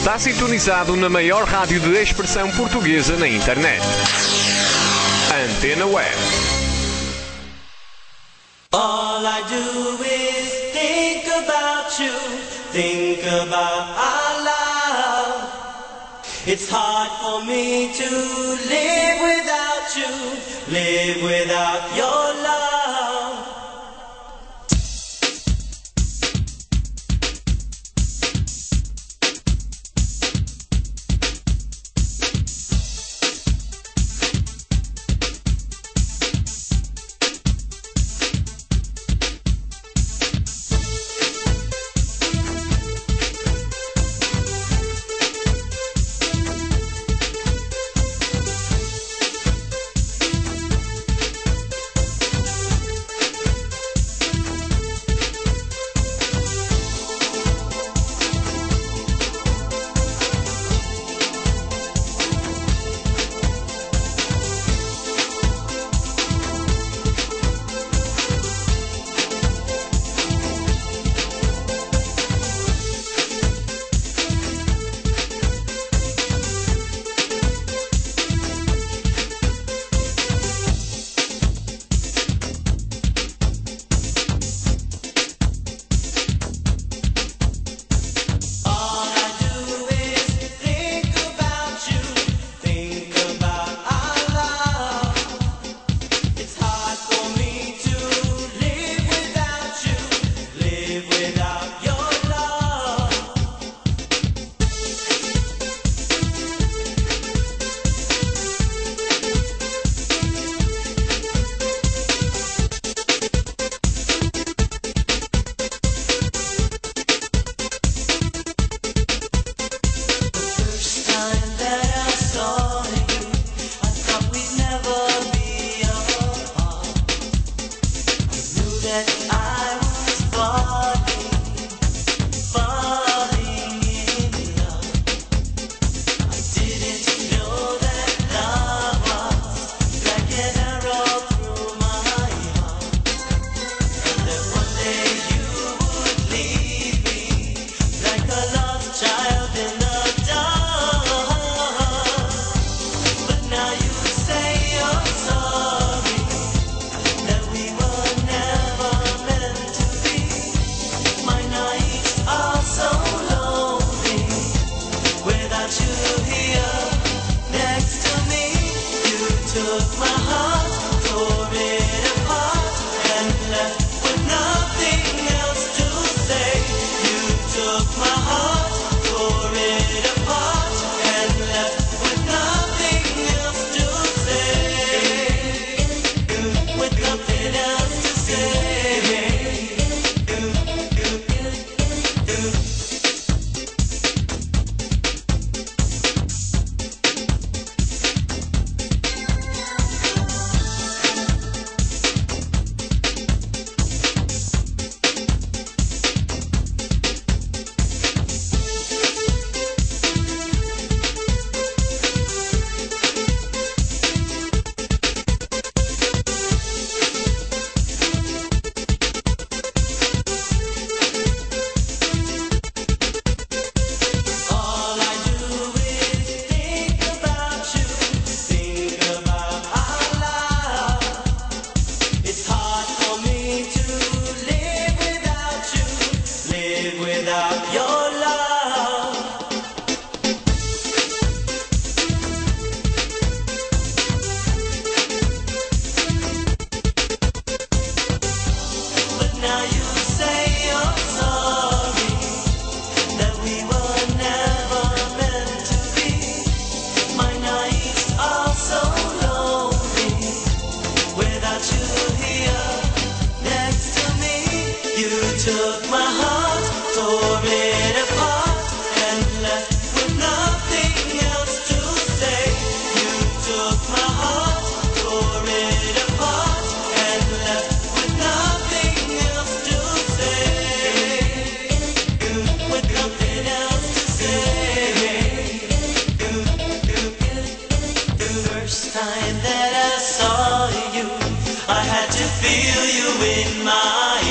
Está sintonizado na maior rádio de expressão portuguesa na internet. Antena Web. All I do is think about you, think about our love. It's hard for me to live without you, live without your love.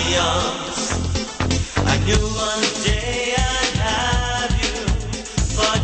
Knew one day I'd have you, but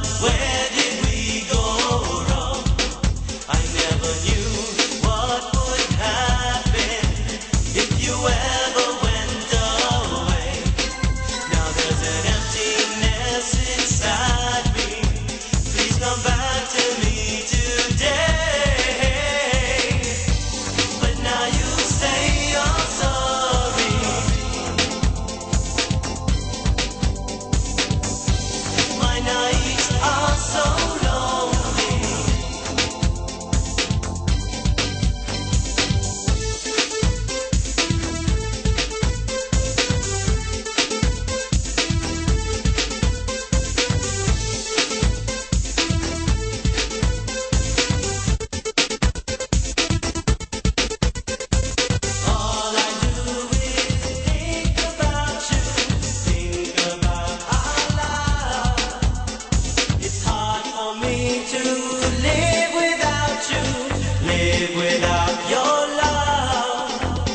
live without your love.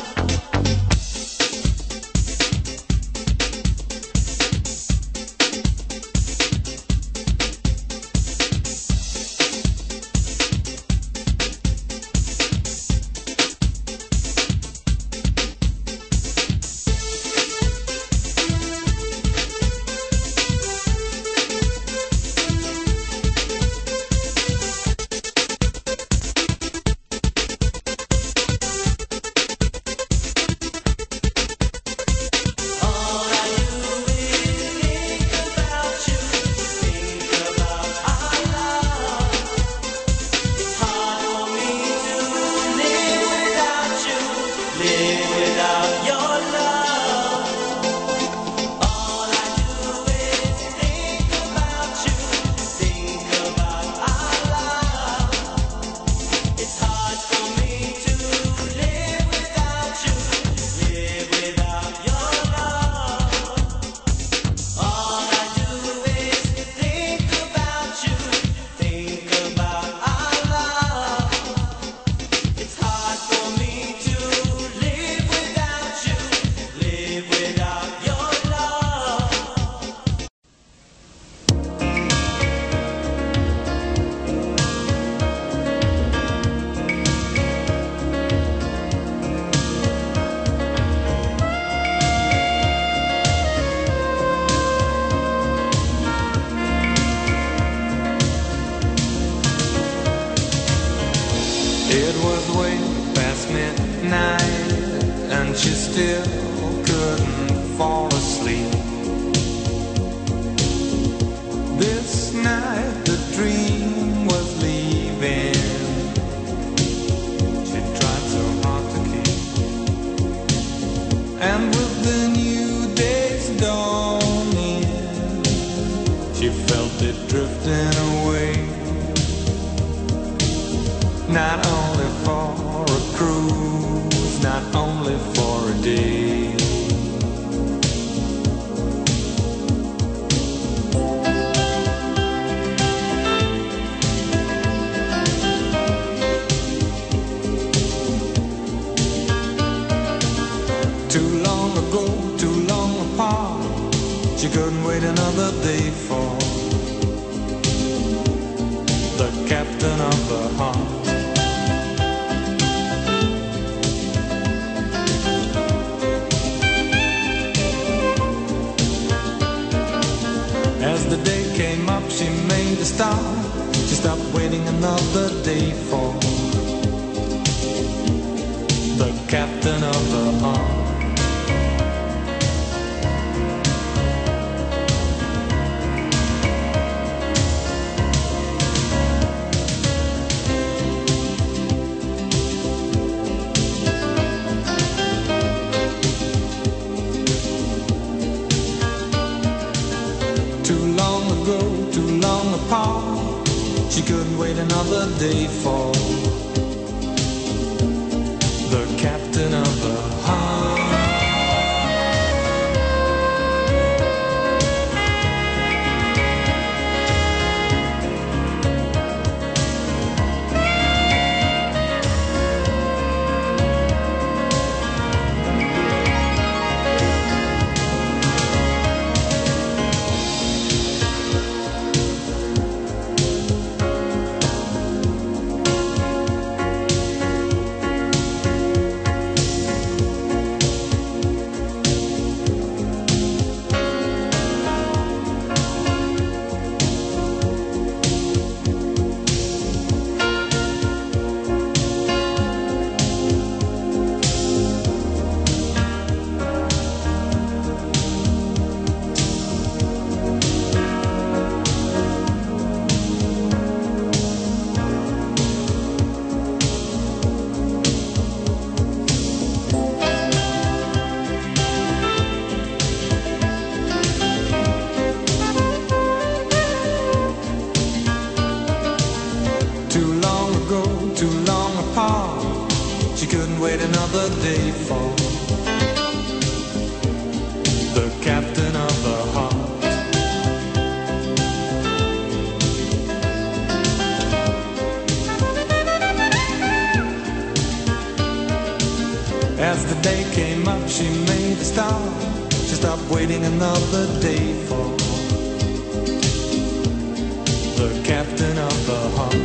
It was way past midnight, and she still couldn't fall asleep. This night the dream was leaving. She tried so hard to keep, and with the new day's dawning, she felt it drifting away. Not only for a cruise, not only for a day. Too long ago, too long apart, she couldn't wait another day for the captain of the heart. As the day came up, she made a start. She stopped waiting another day for the captain of the heart. She couldn't wait another day for the captain of the heart. Wait another day for the captain of the heart. As the day came up, she made a stop. She stopped waiting another day for the captain of the heart.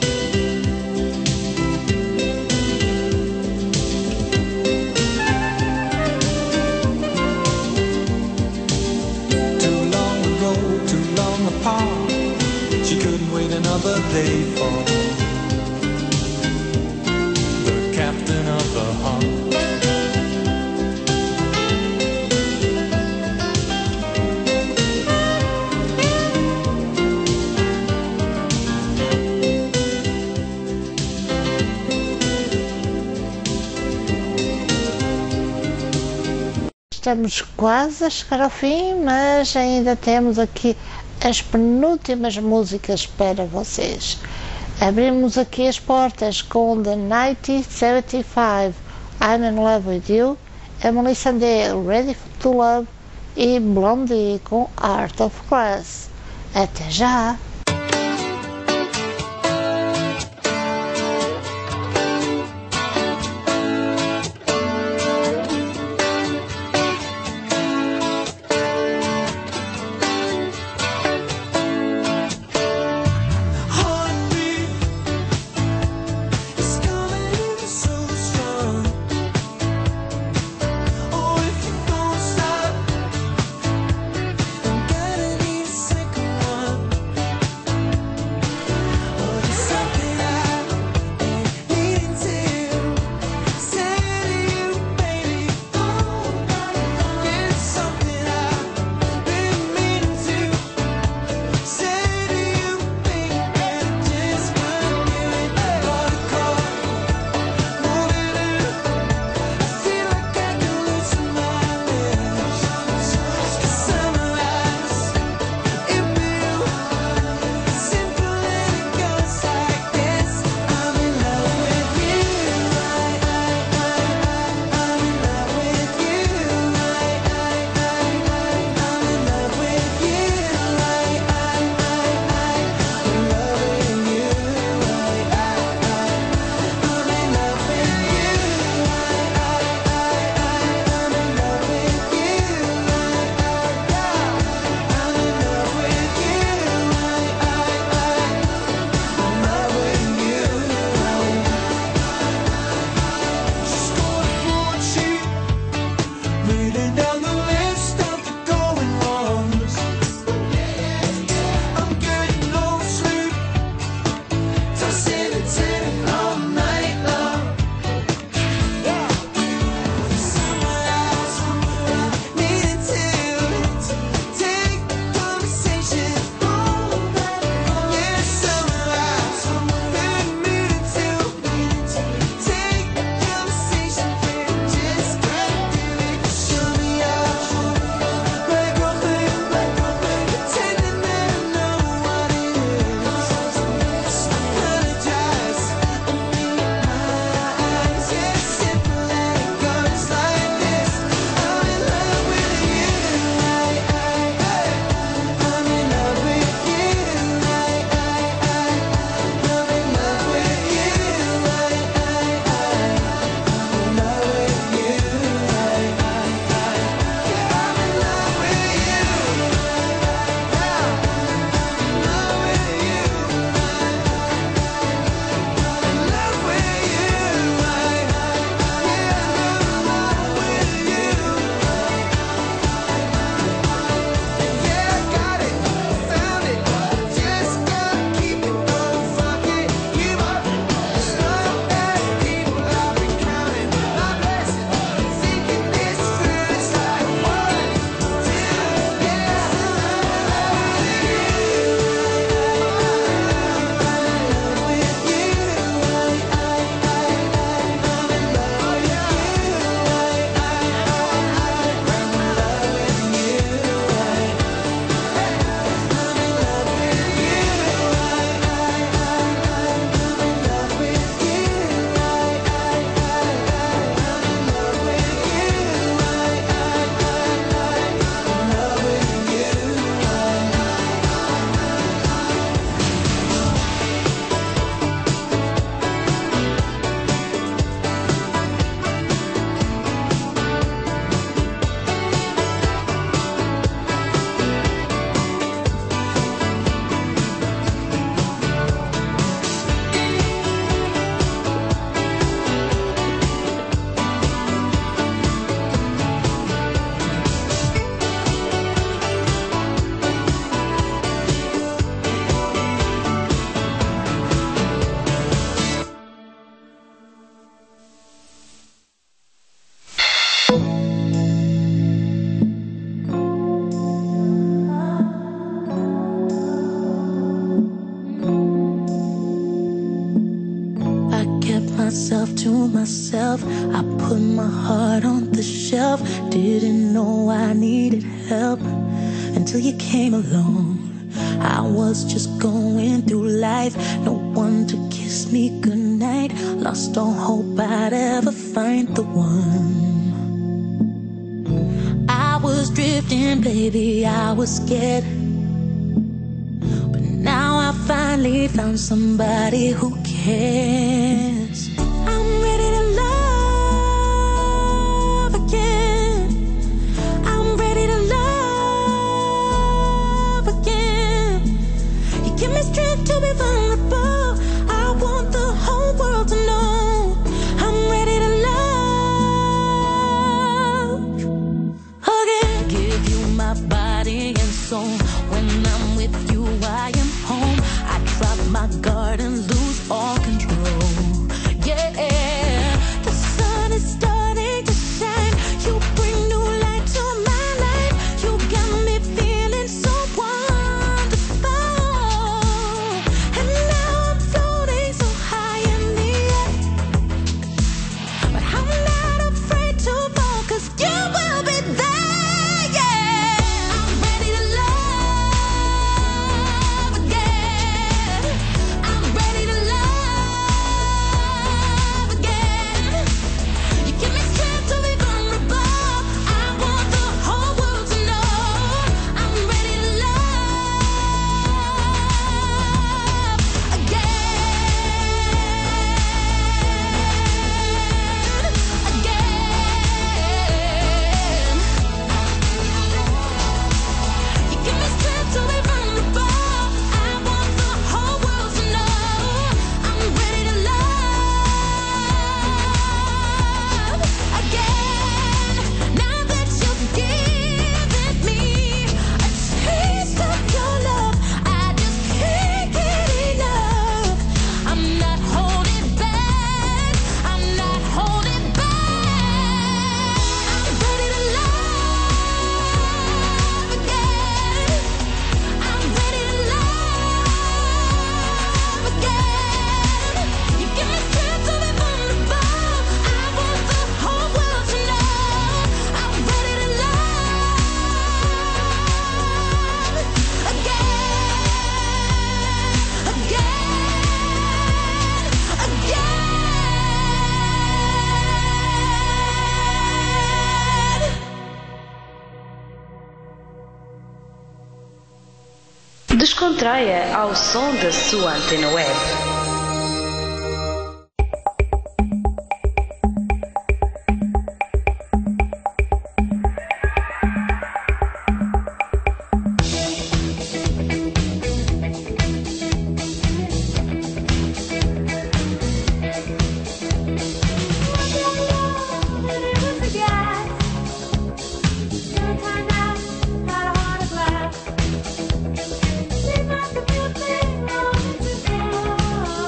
Too long ago, too long apart, she couldn't wait another day for the captain of the heart. Estamos quase a chegar ao fim, mas ainda temos aqui as penúltimas músicas para vocês. Abrimos aqui as portas com The 1975, I'm in Love with You, Emily Sandé, Ready to Love e Blondie com Art of Grass. Até já! Second one myself to myself. I put my heart on the shelf. Didn't know I needed help until you came along. I was just going through life, no one to kiss me goodnight. Lost all hope I'd ever find the one. I was drifting, baby, I was scared. But now I finally found somebody who cares. I'm ready to love again. I'm ready to love again. You give me strength to be vulnerable. I want the whole world to know I'm ready to love again. Give you my body and soul. When I'm with you, I am home. I drop my guard and lose all control. Yeah, the sun is starting to shine. You bring new light to my life. You got me feeling so wonderful. And now I'm floating so high in the air. But I'm not afraid to fall, 'cause you will be there. Yeah, I'm ready to love again. I'm ready to love again. You give me strength to be vulnerable. I want the whole world to know I'm ready to love again. You give me strength to be vulnerable. I want the whole world to know I'm ready to love again. Now that you've given me a taste of your love, I just can't get enough. I'm not holding back. I'm not holding back. I'm ready to love again. I'm ready to love again. You give me strength to be vulnerable. I want the whole world to know I'm ready to love again. Descontraia ao som da sua antena web. Leave my computer on the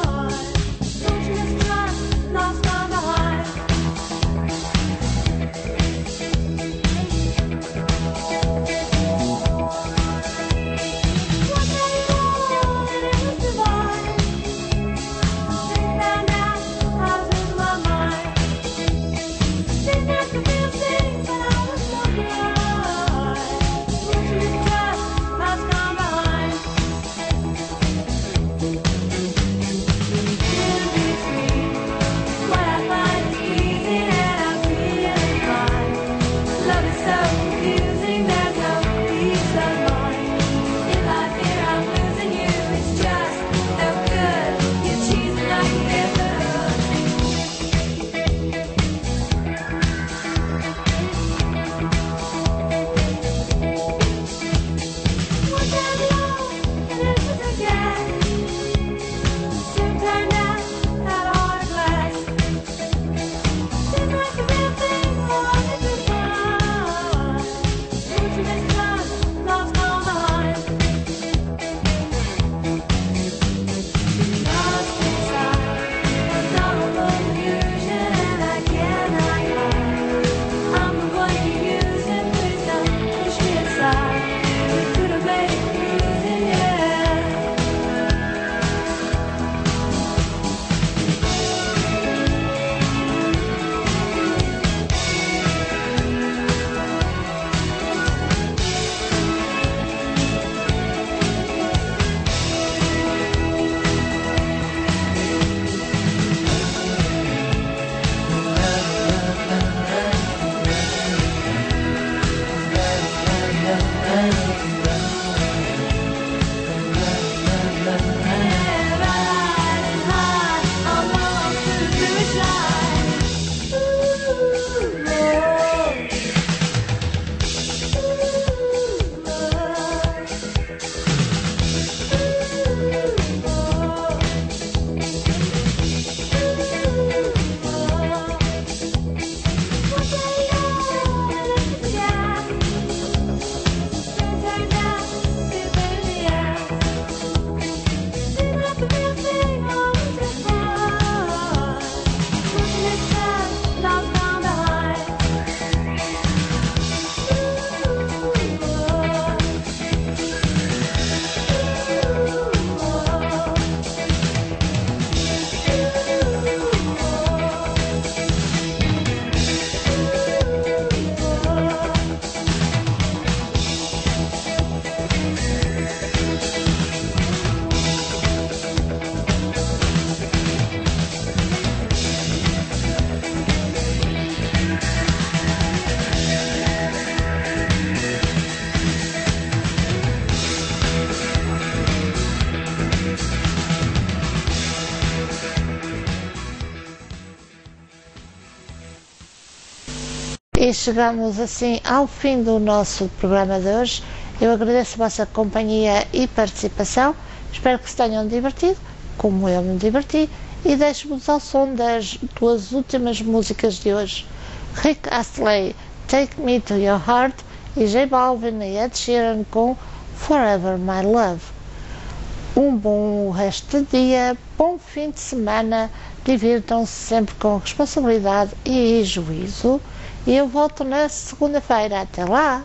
E chegamos assim ao fim do nosso programa de hoje. Eu agradeço a vossa companhia e participação. Espero que se tenham divertido, como eu me diverti, e deixo-vos ao som das duas últimas músicas de hoje. Rick Astley, Take Me to Your Heart, e J Balvin e Ed Sheeran com Forever My Love. Um bom resto de dia, bom fim de semana, divirtam-se sempre com responsabilidade e juízo, e eu volto na segunda-feira. Até lá!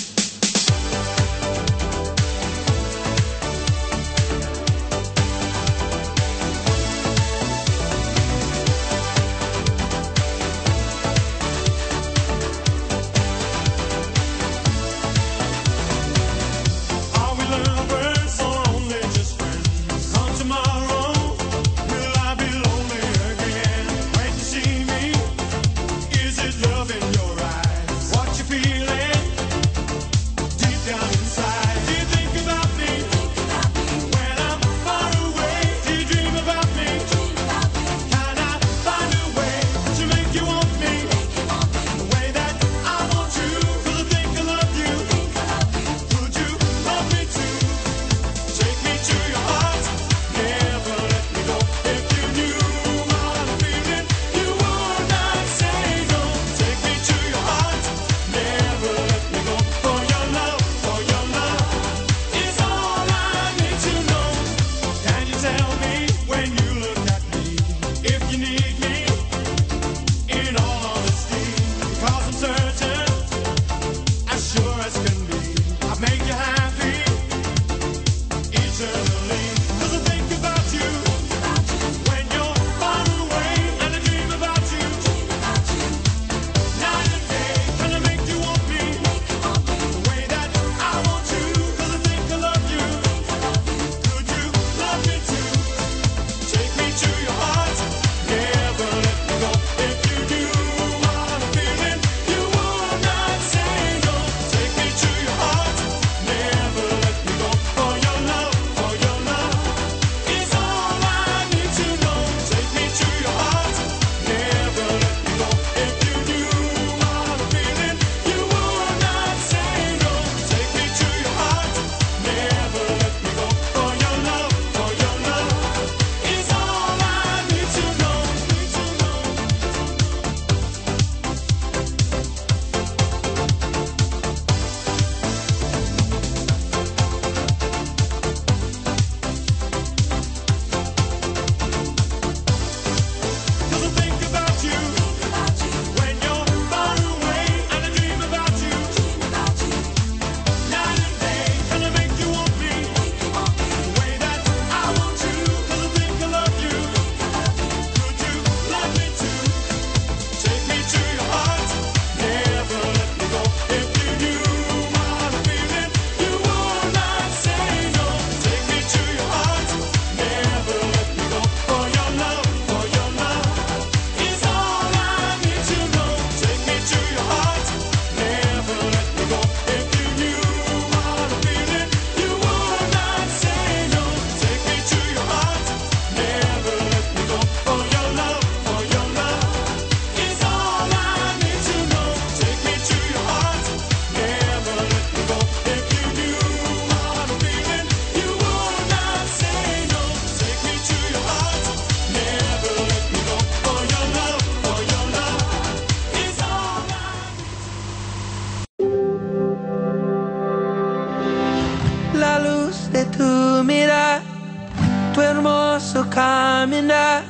caminar.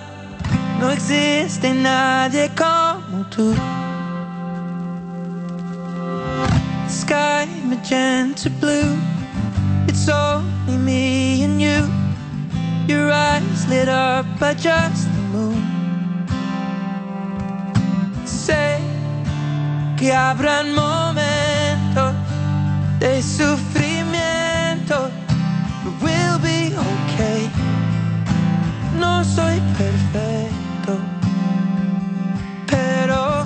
No existe nadie como tú. Sky magenta blue, it's only me and you. Your eyes lit up by just the moon. Sé que habrán momentos de sufrimiento, but we'll be okay. No soy perfecto, pero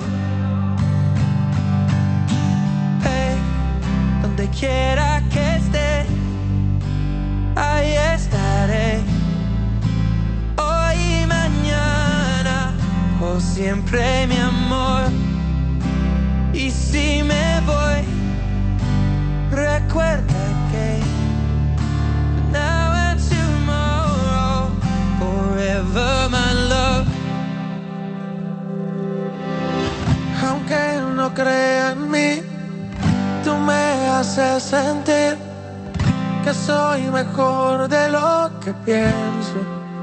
hey, donde quiera que esté, ahí estaré. Hoy y mañana, o siempre, mi amor. Y si me voy, recuerda que now and tomorrow, forever my love. Aunque no crea en mí, tú me haces sentir que soy mejor de lo que pienso.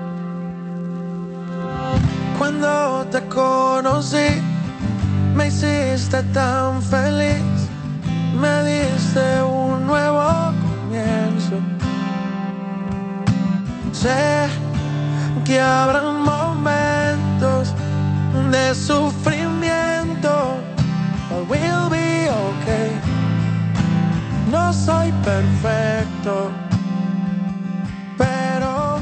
Cuando te conocí, me hiciste tan feliz, me diste un nuevo comienzo. Sé que habrán momentos de sufrimiento, but we'll be okay. No soy perfecto, pero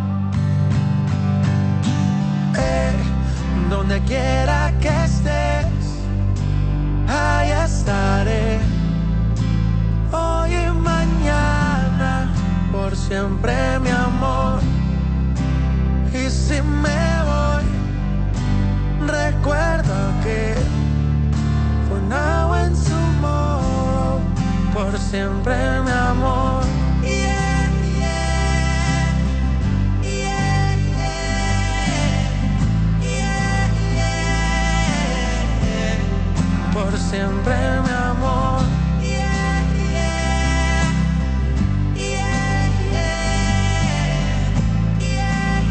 donde quiera que estés, ahí estaré. Hoy y mañana, por siempre mi amor. Y si me voy, recuerda que for now and tomorrow, por siempre mi amor. Yeah, yeah, yeah, yeah, yeah, por siempre mi amor. Yeah, yeah, yeah, yeah,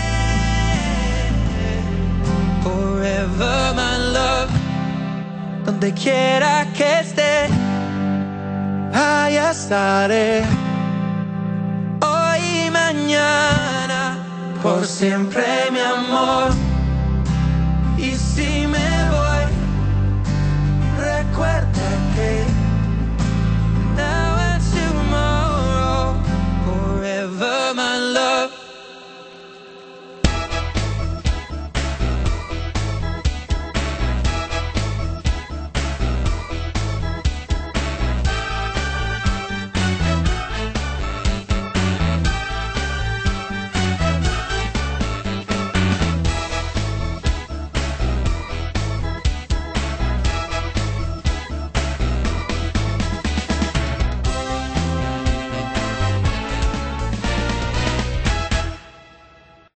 yeah, Forever my love. Donde quiera que esté, ahí estaré. hoy y mañana, por siempre mi amor.